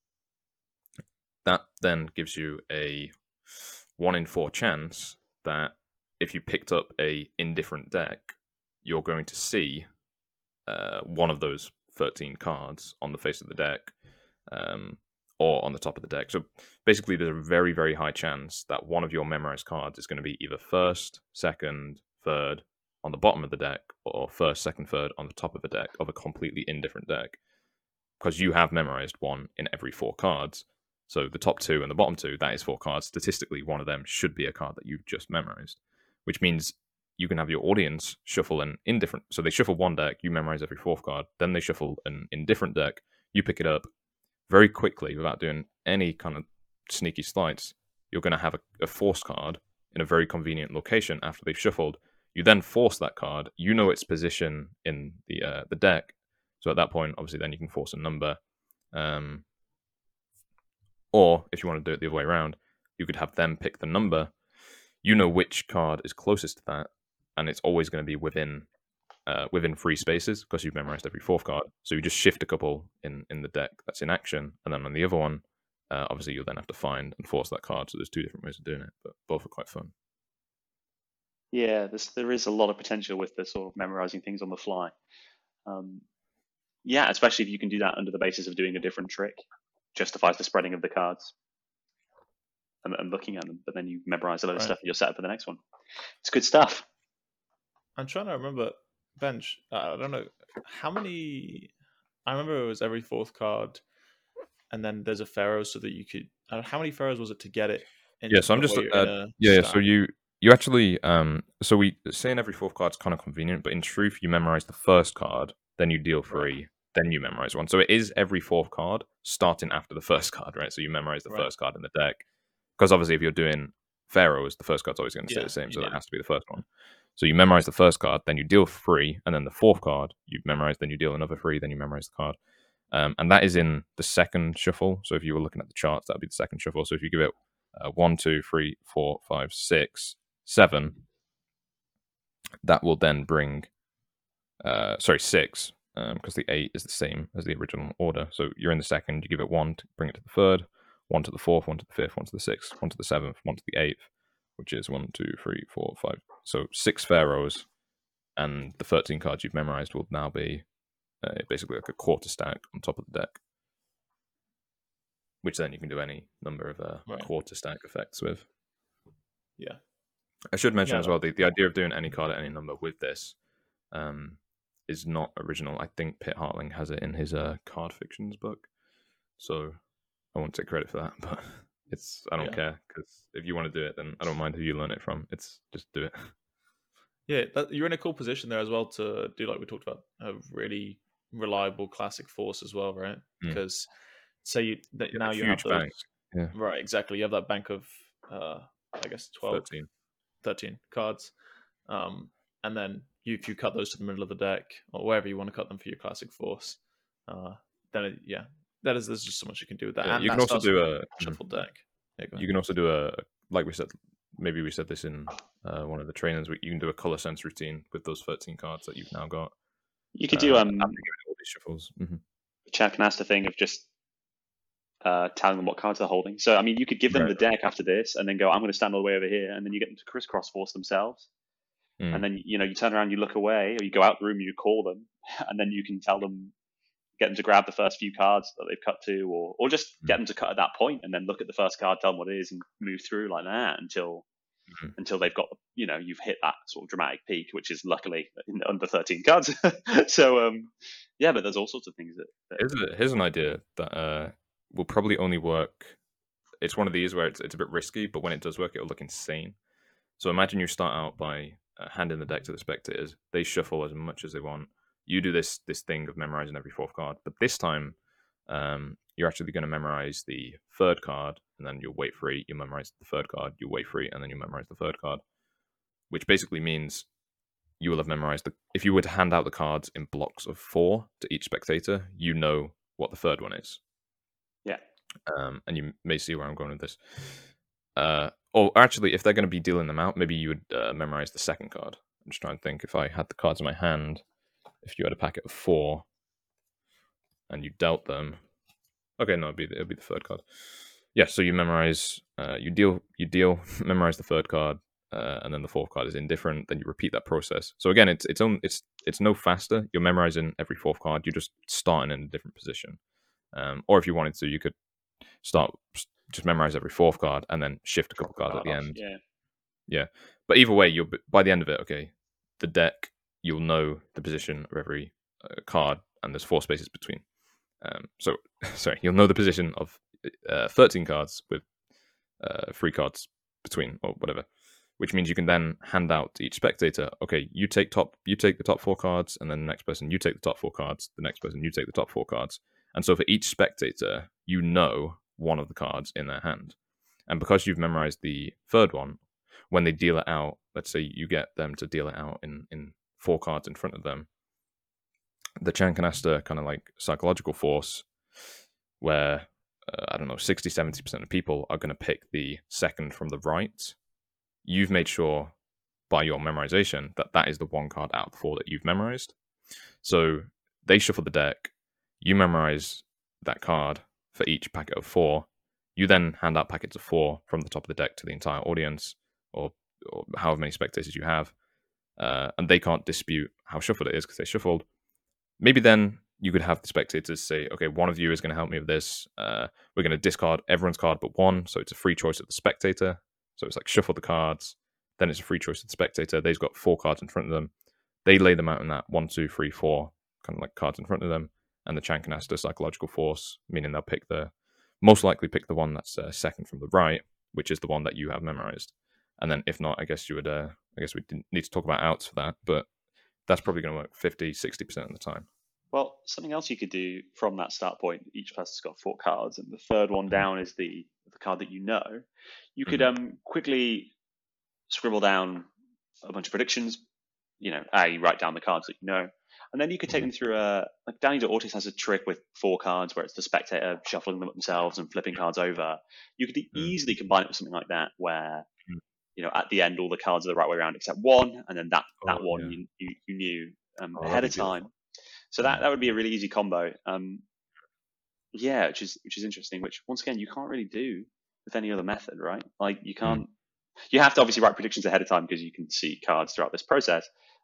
that then gives you a 1 in 4 chance that if you picked up a indifferent deck, you're going to see one of those 13 cards on the face of the deck or on the top of the deck. So basically, there's a very, very high chance that one of your memorized cards is going to be either first, second, third on the bottom of the deck, or first, second, third on the top of a deck of a completely indifferent deck, because you have memorized one in every 4 cards. So the top 2 and the bottom 2, that is 4 cards. Statistically, one of them should be a card that you've just memorized, which means you can have your audience shuffle an indifferent. So they shuffle one deck, you memorize every fourth card. Then they shuffle an indifferent deck, you pick it up very quickly without doing any kind of sneaky slides. You're going to have a force card in a very convenient location after they've shuffled. You then force that card. You know its position in the deck. So at that point, obviously, then you can force a number. Or if you want to do it the other way around, you could have them pick the number. You know which card is closest to that, and it's always going to be within free spaces because you've memorized every fourth card. So you just shift a couple in the deck that's in action, and then on the other one, obviously you'll then have to find and force that card. So there's two different ways of doing it, but both are quite fun. Yeah, there is a lot of potential with the sort of memorizing things on the fly. Yeah, especially if you can do that under the basis of doing a different trick, justifies the spreading of the cards and looking at them. But then you memorize a lot of stuff and you're set up for the next one. It's good stuff. I'm trying to remember, Bench. I don't know how many. I remember it was every fourth card, and then there's a pharaoh so that you could. How many pharaohs was it to get it? Yeah, so I'm just yeah. So you actually so we saying every fourth card's kind of convenient, but in truth, you memorize the first card, then you deal 3, right. Then you memorize 1. So it is every fourth card starting after the first card, right? So you memorize the first card in the deck, because obviously if you're doing pharaohs, the first card's always going to stay the same, so that has to be the first one. So you memorize the first card, then you deal 3, and then the fourth card you memorize, then you deal another 3, then you memorize the card. And that is in the second shuffle. So if you were looking at the charts, that would be the second shuffle. So if you give it 1, 2, 3, 4, 5, 6, 7, that will then bring 6, because the 8 is the same as the original order. So you're in the second, you give it 1 to bring it to the third, 1 to the fourth, 1 to the fifth, 1 to the sixth, 1 to the seventh, 1 to the eighth, which is 1, 2, 3, 4, 5. So 6 pharaohs, and the 13 cards you've memorized will now be basically like a quarter stack on top of the deck, which then you can do any number of quarter stack effects with. Yeah. I should mention as well, the idea of doing any card at any number with this is not original. I think Pitt Hartling has it in his Card Fictions book, so I won't take credit for that, but I don't care, because if you want to do it, then I don't mind who you learn it from. It's just do it. Yeah, you're in a cool position there as well to do, like we talked about, a really reliable classic force as well, right? Because say now you have bank. Yeah. Right, exactly. You have that bank of I guess 13 cards, and then if you cut those to the middle of the deck or wherever you want to cut them for your classic force, then there's just so much you can do with that. Yeah, and you can also do a shuffled deck. You can also do like we said, maybe we said this in one of the trainings. You can do a color sense routine with those 13 cards that you've now got. You could do all these shuffles. Chuck and Asta thing of just telling them what cards they're holding. So I mean, you could give them the deck after this, and then go, "I'm going to stand all the way over here," and then you get them to crisscross force themselves. And then you turn around, you look away, or you go out the room, you call them, and then you can tell them, get them to grab the first few cards that they've cut to, or just get them to cut at that point, and then look at the first card, tell them what it is, and move through like that until they've got, you've hit that sort of dramatic peak, which is luckily under 13 cards. So but there's all sorts of things that here's an idea that will probably only work. It's one of these where it's a bit risky, but when it does work, it'll look insane. So imagine you start out by handing the deck to the spectators. They shuffle as much as they want. You do this thing of memorizing every fourth card, but this time you're actually going to memorize the third card, and then you'll wait for it. You memorize the third card, you wait for it, and then you memorize the third card, which basically means you will have memorized if you were to hand out the cards in blocks of 4 to each spectator, you know what the third one is. Yeah. And you may see where I'm going with this. Or actually, if they're going to be dealing them out, maybe you would memorize the second card. I'm just trying to think, if I had the cards in my hand, if you had a packet of 4 and you dealt them, okay, no, it'd be the third card. Yeah, so you memorize, you deal, memorize the third card, and then the fourth card is indifferent. Then you repeat that process. So again, it's no faster. You're memorizing every fourth card. You're just starting in a different position. Or if you wanted to, you could start just memorize every fourth card and then shift a couple cards at the end. Yeah. But either way, by the end of it, okay, the deck, you'll know the position of every card, and there's 4 spaces between. You'll know the position of 13 cards with 3 cards between, or whatever. which means you can then hand out to each spectator, okay, you take the top 4 cards, and then the next person, you take the top 4 cards, the next person, you take the top 4 cards. And so for each spectator, you know one of the cards in their hand. And because you've memorized the third one, when they deal it out, let's say you get them to deal it out in 4 cards in front of them, the Chan Canasta kind of like psychological force where, 60, 70% of people are going to pick the second from the right. You've made sure by your memorization that is the one card out of the 4 that you've memorized. So they shuffle the deck, you memorize that card for each packet of 4. You then hand out packets of 4 from the top of the deck to the entire audience, or however many spectators you have, and they can't dispute how shuffled it is because they shuffled. Maybe then you could have the spectators say, okay, one of you is going to help me with this. We're going to discard everyone's card but one, so it's a free choice of the spectator. So it's like shuffle the cards, then it's a free choice of the spectator. They've got 4 cards in front of them. They lay them out in that 1, 2, 3, 4 kind of like cards in front of them, and the Chan Canasta psychological force, meaning they'll most likely pick the one that's second from the right, which is the one that you have memorized. And then if not, I guess we didn't need to talk about outs for that, but that's probably going to work 50, 60% of the time. Well, something else you could do from that start point, each person's got 4 cards, and the third one down is the card that you know. You could quickly scribble down a bunch of predictions. You write down the cards that you know, and then you could take them through like Danny DeOrtiz has a trick with 4 cards where it's the spectator shuffling them up themselves and flipping cards over. You could easily combine it with something like that where, at the end all the cards are the right way around except one, and then that one you knew ahead of time. So that would be a really easy combo. Which is interesting, which once again you can't really do with any other method, right? Like you can't. You have to obviously write predictions ahead of time because you can see cards throughout this process.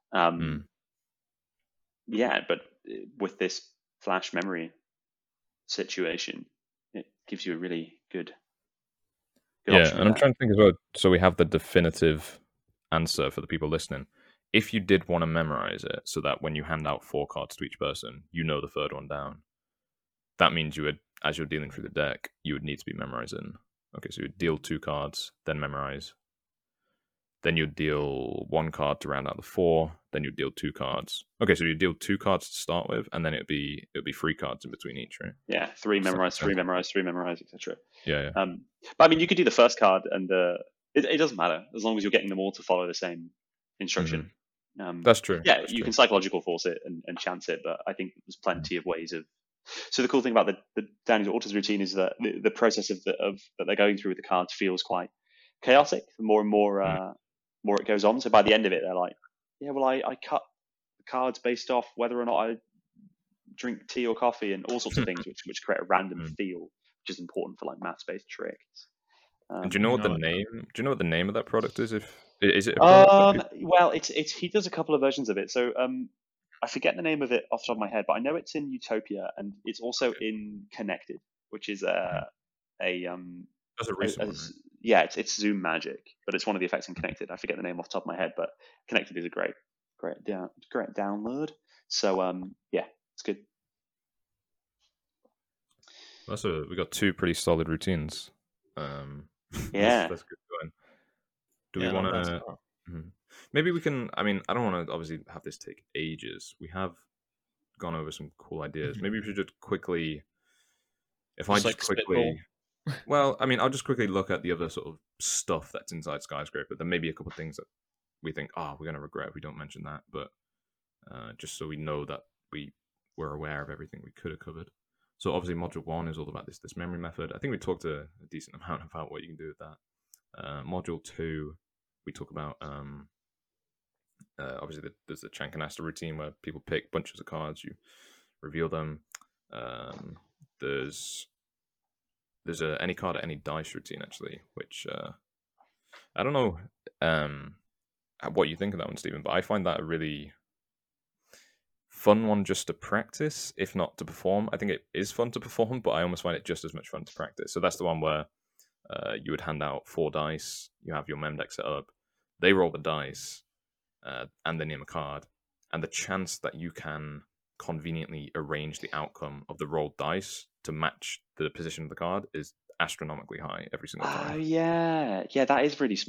But with this flash memory situation, it gives you a really good option. And I'm trying to think as well. So we have the definitive answer for the people listening. If you did want to memorize it so that when you hand out 4 cards to each person, you know the third one down, that means you would, as you're dealing through the deck, you would need to be memorizing. Okay, so you'd deal 2 cards, then memorize. Then you'd deal 1 card to round out the 4. Then you'd deal 2 cards. Okay, so you deal 2 cards to start with, and then it'd be 3 cards in between each, right? Yeah, 3 memorize, 3 memorize, 3 memorize, etc. Yeah. But I mean, you could do the first card, and it doesn't matter as long as you're getting them all to follow the same instruction. That's true. Yeah, That's you true. can psychological force it and chance it, but I think there's plenty of ways of. So the cool thing about the Danny DeOrtiz routine is that the process of that they're going through with the cards feels quite chaotic. The more and more it goes on. So by the end of it, they're like, yeah, well, I cut the cards based off whether or not I drink tea or coffee and all sorts of things, which create a random feel, which is important for like maths-based tricks. And do you know what the name? Do you know what the name of that product is? Is it a product? Well, it's he does a couple of versions of it. So I forget the name of it off the top of my head, but I know it's in Utopia and it's also in Connected, which is That's a recent one, right? Yeah, it's Zoom Magic, but it's one of the effects in Connected. I forget the name off the top of my head, but Connected is a great download. So it's good. We got 2 pretty solid routines. Yeah, that's good going. Do we want to? Maybe we can. I mean, I don't want to obviously have this take ages. We have gone over some cool ideas. Maybe we should just quickly. Well, I mean, I'll just quickly look at the other sort of stuff that's inside Skyscraper. There may be a couple of things that we think, we're going to regret if we don't mention that, but just so we know that we were aware of everything we could have covered. So obviously Module 1 is all about this memory method. I think we talked a decent amount about what you can do with that. Module 2, we talk about, obviously there's the Chan Canasta routine where people pick bunches of cards, you reveal them. There's a any card at any dice routine, actually, which I don't know what you think of that one, Stephen, but I find that a really fun one just to practice, if not to perform. I think it is fun to perform, but I almost find it just as much fun to practice. So that's the one where you would hand out 4 dice, you have your mem deck set up, they roll the dice, and they name a card, and the chance that you can conveniently arrange the outcome of the rolled dice to match the position of the card is astronomically high every single time. Yeah, that is really smart.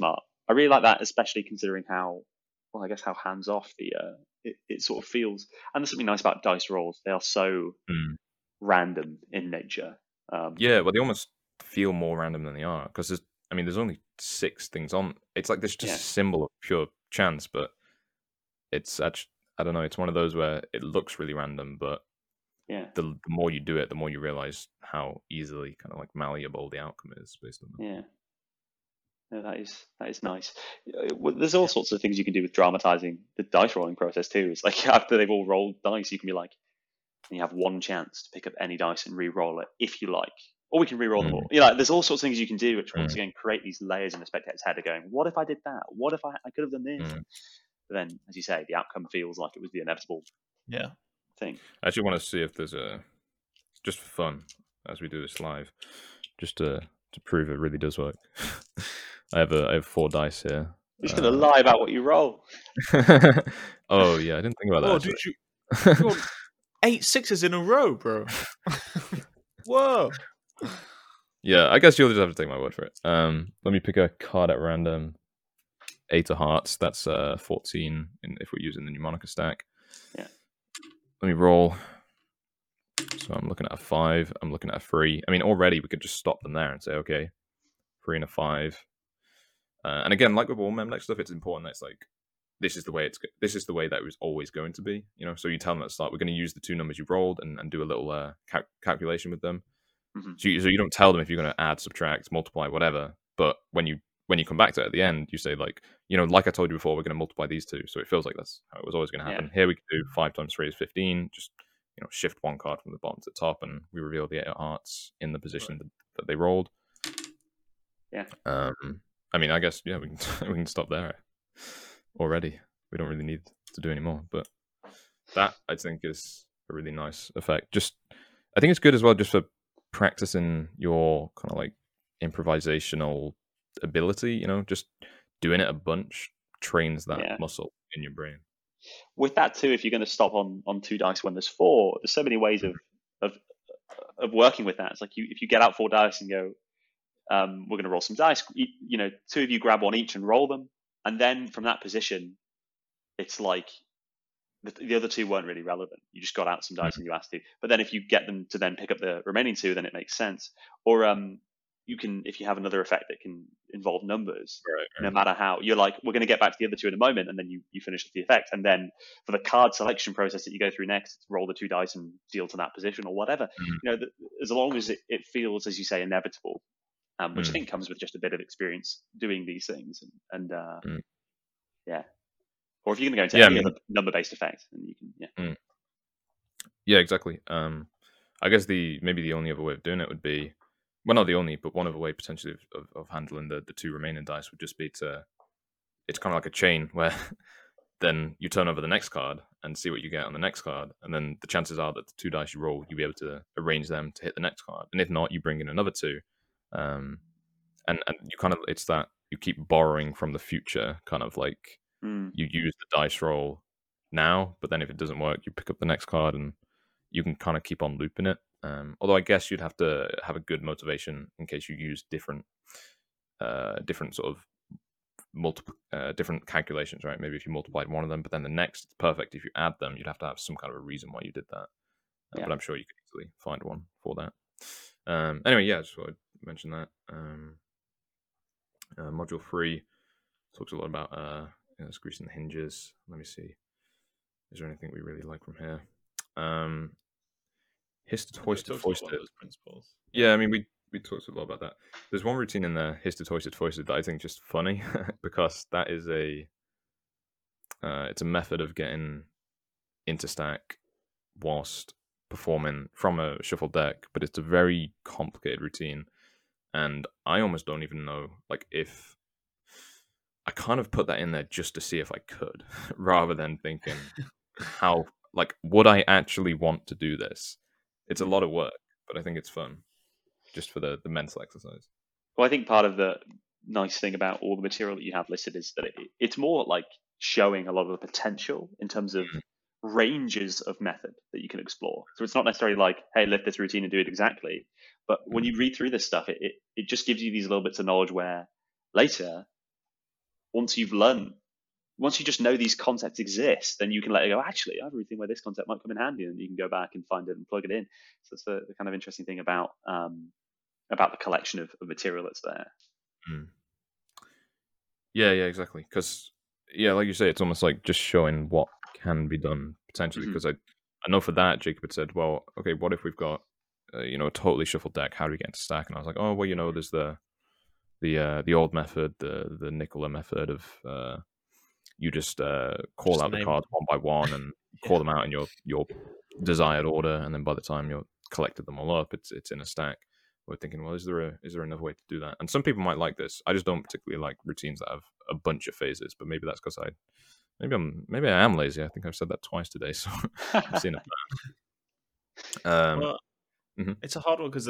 I really like that, especially considering how hands off it sort of feels. And there's something nice about dice rolls; they are so random in nature. Yeah, well, they almost feel more random than they are because there's only 6 things on. It's like there's just a symbol of pure chance, but it's actually, I don't know. It's one of those where it looks really random, but the more you do it, the more you realize how easily kind of like malleable the outcome is based on that. Yeah. No, that is nice. There's all sorts of things you can do with dramatizing the dice rolling process too. It's like after they've all rolled dice, you can be like, and you have one chance to pick up any dice and re-roll it if you like, or we can re-roll them all. There's all sorts of things you can do, which once again create these layers in the spectator's head of going, what if I did that? What if I could have done this? But then, as you say, the outcome feels like it was the inevitable thing. I actually want to see if there's just for fun, as we do this live, just to prove it really does work. I have 4 dice here. You're just gonna lie about what you roll. Oh yeah, I didn't think about that. Oh, did you rolled 8 6s in a row, bro? Whoa. Yeah, I guess you'll just have to take my word for it. Let me pick a card at random. 8 of hearts. That's 14 if we're using the Mnemonica stack. Yeah. Let me roll. So I'm looking at a 5. I'm looking at a 3. I mean, already we could just stop them there and say, okay, 3 and a 5. And again, like with all Memdex stuff, it's important that it's like this is the way that it was always going to be. So you tell them at the start, we're going to use the 2 numbers you rolled and do a little calculation with them. So you don't tell them if you're going to add, subtract, multiply, whatever. But when you come back to it at the end, you say like I told you before, we're going to multiply these 2. So it feels like that's how it was always going to happen. Yeah. Here we can do 5 times 3 is 15. Just shift 1 card from the bottom to the top, and we reveal the 8 of hearts in the position that they rolled. Yeah. I mean, I guess we can stop there already. We don't really need to do any more, but that I think is a really nice effect. I think it's good as well, just for practicing your kind of like improvisational ability. Just doing it a bunch trains that muscle in your brain. With that too, if you're going to stop on 2 dice when there's 4, there's so many ways of working with that. It's like if you get out 4 dice and go, we're going to roll some dice. 2 of you grab one each and roll them, and then from that position, it's like the other 2 weren't really relevant. You just got out some dice and you asked to. But then if you get them to then pick up the remaining 2, then it makes sense. Or you can, if you have another effect that can involve numbers, no matter how, you're like, we're going to get back to the other 2 in a moment, and then you finish with the effect. And then for the card selection process that you go through next, roll the 2 dice and deal to that position or whatever. As long as it feels, as you say, inevitable, which I think comes with just a bit of experience doing these things. And yeah. Or if you're going to go into any other number-based effect, then you can, Yeah, exactly. I guess maybe the only other way of doing it would be, well, not the only, but one other way potentially of handling the 2 remaining dice would just be it's kind of like a chain where then you turn over the next card and see what you get on the next card, and then the chances are that the 2 dice you roll, you'll be able to arrange them to hit the next card, and if not, you bring in another 2, and you kind of, it's that you keep borrowing from the future, kind of like you use the dice roll now, but then if it doesn't work, you pick up the next card, and you can kind of keep on looping it. Although I guess you'd have to have a good motivation in case you use different sort of different calculations, right? Maybe if you multiplied one of them, but then the next, it's perfect. If you add them, you'd have to have some kind of a reason why you did that. But I'm sure you could easily find one for that. Anyway, yeah, just thought I'd mention that. Module 3 talks a lot about greasing the hinges. Let me see. Is there anything we really like from here? Histed, hoisted, foisted. Those principles. Yeah, I mean, we talked a lot about that. There's one routine in there, histed, hoisted, foisted, that I think just funny because that is it's a method of getting into stack whilst performing from a shuffled deck, but it's a very complicated routine, and I almost don't even know, like, if I kind of put that in there just to see if I could, rather than thinking how, like, would I actually want to do this? It's a lot of work, but I think it's fun, just for the mental exercise. Well, I think part of the nice thing about all the material that you have listed is that it's more like showing a lot of the potential in terms of ranges of method that you can explore. So it's not necessarily like, hey, lift this routine and do it exactly. But when you read through this stuff, it just gives you these little bits of knowledge where later once you just know these concepts exist, then you can let it go, actually, I have a routine where this concept might come in handy, and you can go back and find it and plug it in. So that's the kind of interesting thing about the collection of material that's there. Mm. Yeah, exactly. Because, like you say, it's almost like just showing what can be done potentially. Because I know for that, Jacob had said, well, okay, what if we've got, a totally shuffled deck? How do we get into stack? And I was like, oh, well, there's the old method, the Nicola method of you just call Just out the name cards one by one and call them out in your desired order, and then by the time you've collected them all up, it's in a stack. We're thinking, well, is there another way to do that? And some people might like this. I just don't particularly like routines that have a bunch of phases. But maybe that's because maybe I am lazy. I think I've said that twice today, so I've seen it. Well, it's a hard one because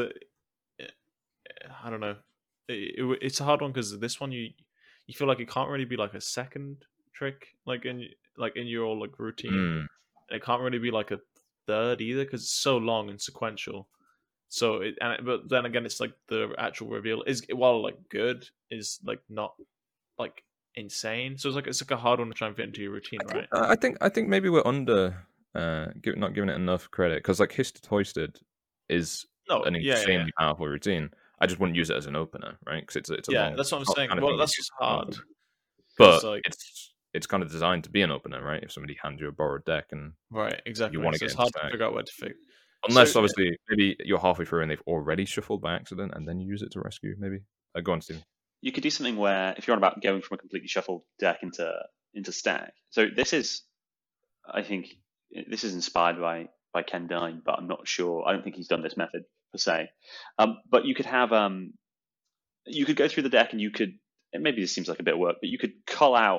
I don't know. It's a hard one because this one you feel like it can't really be like a second trick like in your like routine. And it can't really be like a third either because it's so long and sequential. So but then again, it's like the actual reveal is, while like good, is like not like insane. So it's like a hard one to try and fit into your routine, right? I think maybe we're under not giving it enough credit, because like Histed Hoisted is an extremely powerful routine. I just wouldn't use it as an opener, right? Because it's a long. That's what I'm saying. Well, that's just hard. But like, it's kind of designed to be an opener, right? If somebody hands you a borrowed deck and right, exactly, you want to get it's hard to figure out where to fit. Unless obviously maybe you're halfway through and they've already shuffled by accident, and then you use it to rescue. Maybe go on, Stephen. You could do something where, if you're on about going from a completely shuffled deck into stack. So I think this is inspired by Ken Dine, but I'm not sure. I don't think he's done this method per se. But you could have you could go through the deck and you could, and maybe this seems like a bit of work, but you could cull out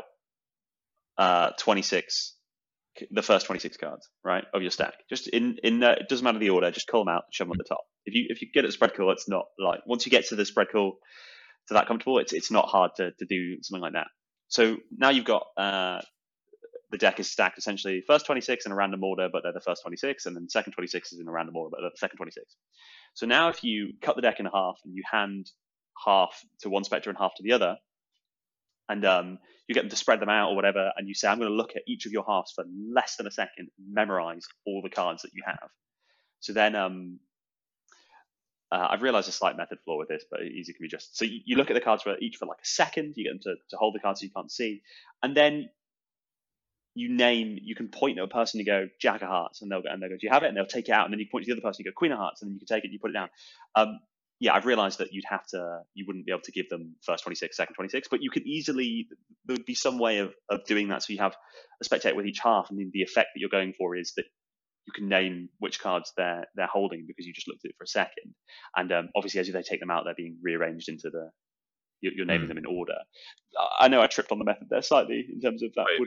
26, the first 26 cards, right, of your stack. Just in it doesn't matter the order, just cull them out and shove them at the top. If you get at spread cull, it's not like, once you get to the spread cull to that comfortable, it's not hard to do something like that. So now you've got the deck is stacked essentially first 26 in a random order, but they're the first 26, and then second 26 is in a random order, but they're the second 26. So now if you cut the deck in half and you hand half to one spectre and half to the other, and you get them to spread them out or whatever, and you say, I'm going to look at each of your halves for less than a second and memorize all the cards that you have. So then I've realized a slight method flaw with this, but easy can be just. So you look at the cards for each for like a second, you get them to hold the cards so you can't see, and then you can point at a person and go Jack of Hearts, and they'll go, do you have it? And they'll take it out, and then you point to the other person, you go Queen of Hearts, and then you can take it and you put it down. I've realized that you wouldn't be able to give them first 26, second 26, but you could easily, there would be some way of doing that. So you have a spectator with each half, and the effect that you're going for is that you can name which cards they're holding because you just looked at it for a second. And obviously, as they take them out, they're being rearranged into you're naming them in order. I know I tripped on the method there slightly in terms of that.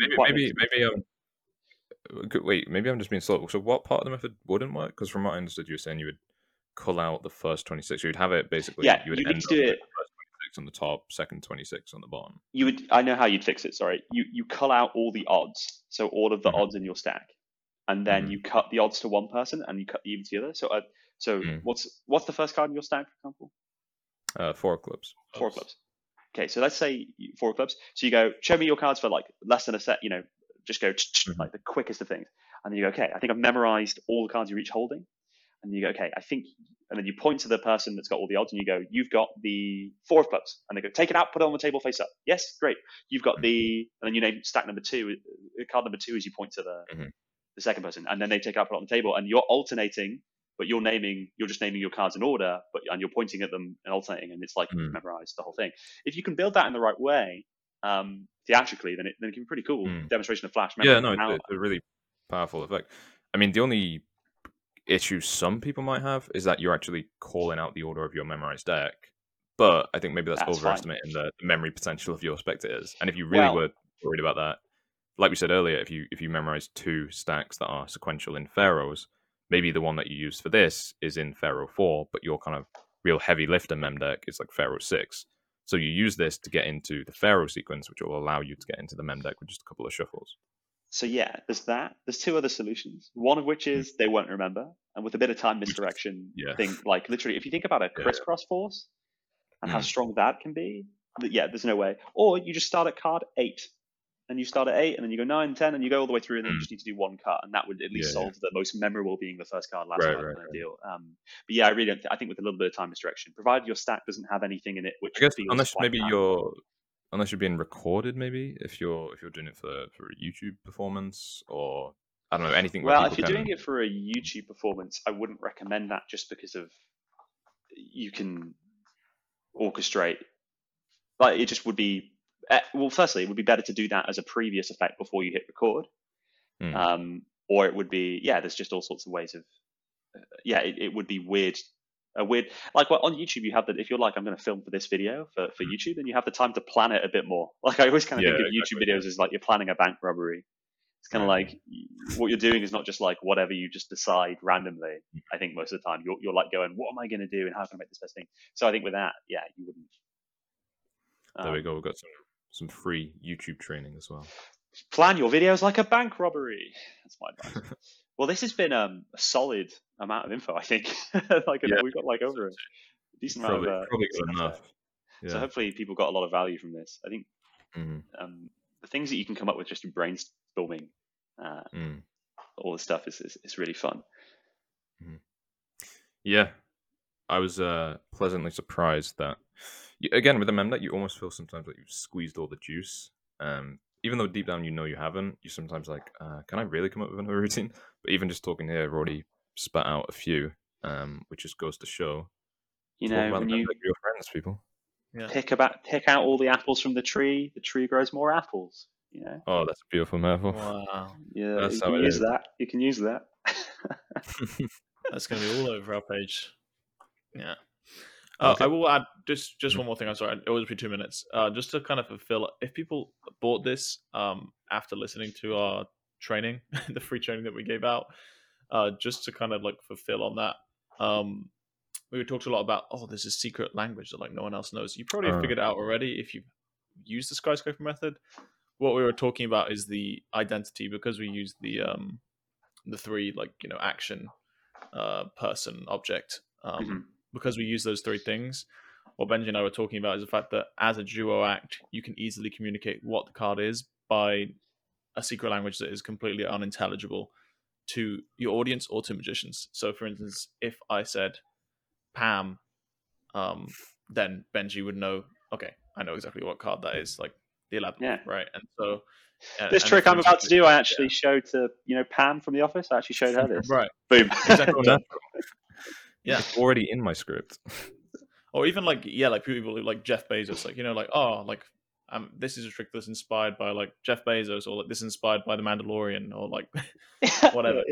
Maybe I'm just being slow. So what part of the method wouldn't work? Because from what I understood, you were saying you would cull out the first 26. You'd have it basically. Yeah, you would end do it. First 26 on the top, second 26 on the bottom. I know how you'd fix it. Sorry, you cull out all the odds, so all of the odds in your stack, and then you cut the odds to one person, and you cut the even to the other. So what's the first card in your stack, for example? 4 of clubs. 4 of clubs. Okay, so let's say 4 of clubs. So you go, show me your cards for like less than a set. Just go like the quickest of things, and then you go, okay, I think I've memorized all the cards you're each holding. And you go, okay, I think, and then you point to the person that's got all the odds, and you go, you've got the 4 of clubs, and they go, take it out, put it on the table, face up. Yes, great. You've got and then you name stack number 2. Card number 2 is you point to the second person, and then they take it out, put it on the table, and you're alternating, but you're just naming your cards in order, and you're pointing at them and alternating, and it's like you've memorized the whole thing. If you can build that in the right way, theatrically, then it can be pretty cool. Demonstration of flash memory. Yeah, no, it's a really powerful effect. I mean, the only issue some people might have is that you're actually calling out the order of your memorized deck, but I think maybe that's overestimating the memory potential of your spectators. And if you really were worried about that, like we said earlier, if you memorize 2 stacks that are sequential in pharaohs, maybe the one that you use for this is in pharaoh 4, but your kind of real heavy lifter mem deck is like pharaoh 6. So you use this to get into the pharaoh sequence, which will allow you to get into the mem deck with just a couple of shuffles. So yeah, there's that. There's 2 other solutions. One of which is they won't remember, and with a bit of time misdirection, think like literally, if you think about a crisscross force and how strong that can be, there's no way. Or you just start at card 8. And you start at 8, and then you go 9, 10, and you go all the way through, and then you just need to do one cut, and that would at least solve the most memorable being the first card last card kind of deal. But yeah, I really don't. I think with a little bit of time misdirection, provided your stack doesn't have anything in it, which I guess feels unless quite unless you're being recorded, maybe if you're doing it for a YouTube performance, or I don't know, anything. Well, if you're doing it for a YouTube performance, I wouldn't recommend that, just because of you can orchestrate. Like, it just would be. Well, firstly, it would be better to do that as a previous effect before you hit record, or it would be there's just all sorts of ways of it would be weird. Like, on YouTube, you have that. If you're like, I'm going to film for this video for YouTube, then you have the time to plan it a bit more. Like, I always kind of think of YouTube videos as like you're planning a bank robbery. It's kind of like what you're doing is not just like whatever you just decide randomly. I think most of the time you're like going, what am I going to do and how can I make this best thing? So I think with that, you wouldn't. There we go. We've got some free YouTube training as well. Plan your videos like a bank robbery. That's my advice. Well, this has been a solid amount of info, I think. We've got like over a decent amount of probably good enough. So hopefully people got a lot of value from this. I think the things that you can come up with just in brainstorming all this stuff is really fun. Yeah, I was pleasantly surprised that. Again, with the Memdeck, you almost feel sometimes like you've squeezed all the juice. Even though deep down you haven't, you sometimes like, can I really come up with another routine? But even just talking here, I've already spat out a few, which just goes to show. When you your friends, people. Yeah. Pick out all the apples from the tree grows more apples. Oh, that's a beautiful metaphor. Wow. Yeah, that's you can use that. You can use that. That's going to be all over our page. Yeah. Okay. I will add just one more thing. I'm sorry, it will be 2 minutes. Just to kind of fulfill, if people bought this after listening to our training, the free training that we gave out, just to kind of like fulfill on that, we talked a lot about, there's a secret language that like no one else knows. You probably figured it out already if you use the skyscraper method. What we were talking about is the identity, because we use the 3 action, person, object. Because we use those 3 things, what Benji and I were talking about is the fact that as a duo act, you can easily communicate what the card is by a secret language that is completely unintelligible to your audience or to magicians. So, for instance, if I said Pam, then Benji would know, okay, I know exactly what card that is, like the 11th, right? And so... this trick I'm about to do, I actually showed to, Pam from The Office. I actually showed her this. Right. Boom. Exactly. Yeah, it's already in my script. Or even people like Jeff Bezos, this is a trick that's inspired by like Jeff Bezos, or like this is inspired by The Mandalorian, or like whatever.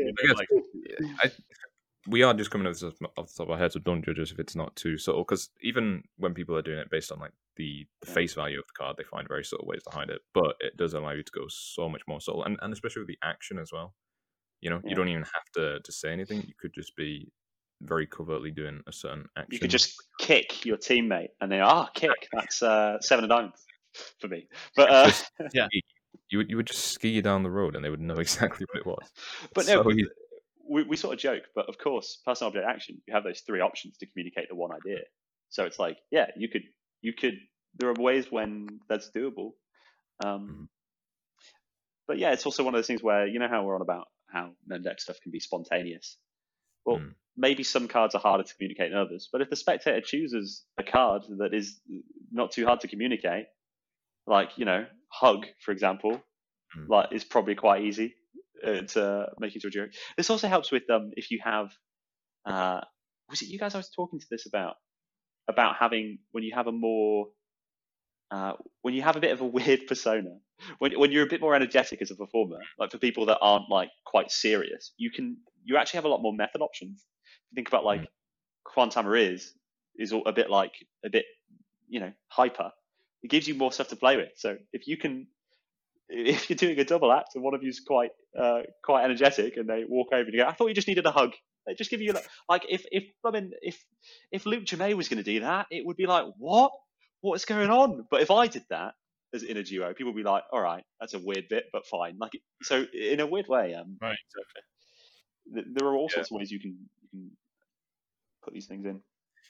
We are just coming off the top of our heads, so don't judge us if it's not too subtle. Because even when people are doing it based on like the face value of the card, they find very subtle ways to hide it. But it does allow you to go so much more subtle, and especially with the action as well. You don't even have to say anything. You could just be very covertly doing a certain action. You could just kick your teammate, and they kick. That's 7 of diamonds for me. But you would just ski down the road, and they would know exactly what it was. But no, we sort of joke. But of course, personal object action, you have those 3 options to communicate the one idea. So it's like, you could. There are ways when that's doable. But it's also one of those things where how we're on about how Memdeck stuff can be spontaneous. Well, maybe some cards are harder to communicate than others, but if the spectator chooses a card that is not too hard to communicate, like, hug, for example, like is probably quite easy to make into a joke. This also helps with if you have, was it you guys I was talking to this about having, when you have a more, when you have a bit of a weird persona, when you're a bit more energetic as a performer, like for people that aren't like quite serious, you actually have a lot more method options. Think about like Quantammer is a bit hyper. It gives you more stuff to play with. So if you're doing a double act and one of you's quite energetic and they walk over and you go, I thought you just needed a hug. They just give you like if Luke Jamay was going to do that, it would be like, what's going on? But if I did that as in a duo, people would be like, all right, that's a weird bit, but fine. Like, so in a weird way, right, exactly. There are all sorts of ways you can put these things in.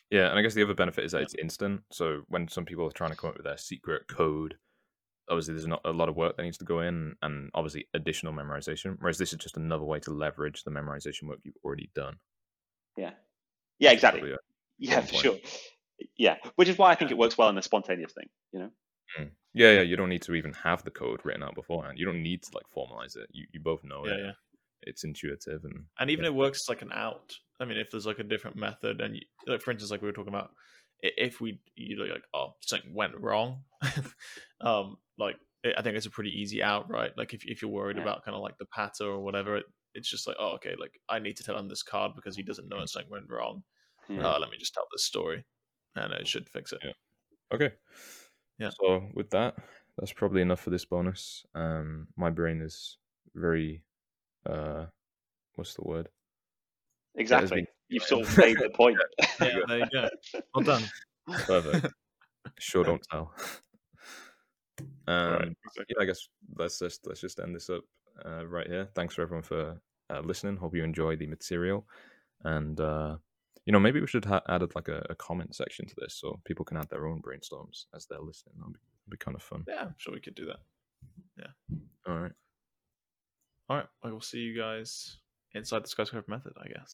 Yeah, and I guess the other benefit is that it's instant. So when some people are trying to come up with their secret code, obviously there's not a lot of work that needs to go in, and obviously additional memorization. Whereas this is just another way to leverage the memorization work you've already done. Yeah, Which is exactly. probably a Yeah, strong for point. sure. Yeah, which is why I think it works well in the spontaneous thing. Yeah, you don't need to even have the code written out beforehand. You don't need to like formalize it. You both know it. Yeah. It's intuitive, And even it works as like an out. I mean, if there's like a different method, and like for instance, like we were talking about, if you like, oh, something went wrong, like I think it's a pretty easy out, right? Like if you're worried about kind of like the patter or whatever, it's just like, oh, okay, like I need to tell him this card because he doesn't know something went wrong. Let me just tell this story, and it should fix it. Yeah. Okay. Yeah. So with that, that's probably enough for this bonus. My brain is very, what's the word? Exactly. You've sort of made the point. Yeah, there you go. Well done. Perfect. Sure, don't tell. Right, exactly. Yeah, I guess let's just end this up right here. Thanks for everyone for listening. Hope you enjoy the material, and maybe we should add like a comment section to this so people can add their own brainstorms as they're listening. That'd be kind of fun. Yeah, I'm sure we could do that. Yeah. All right. I will see you guys inside the skyscraper method, I guess.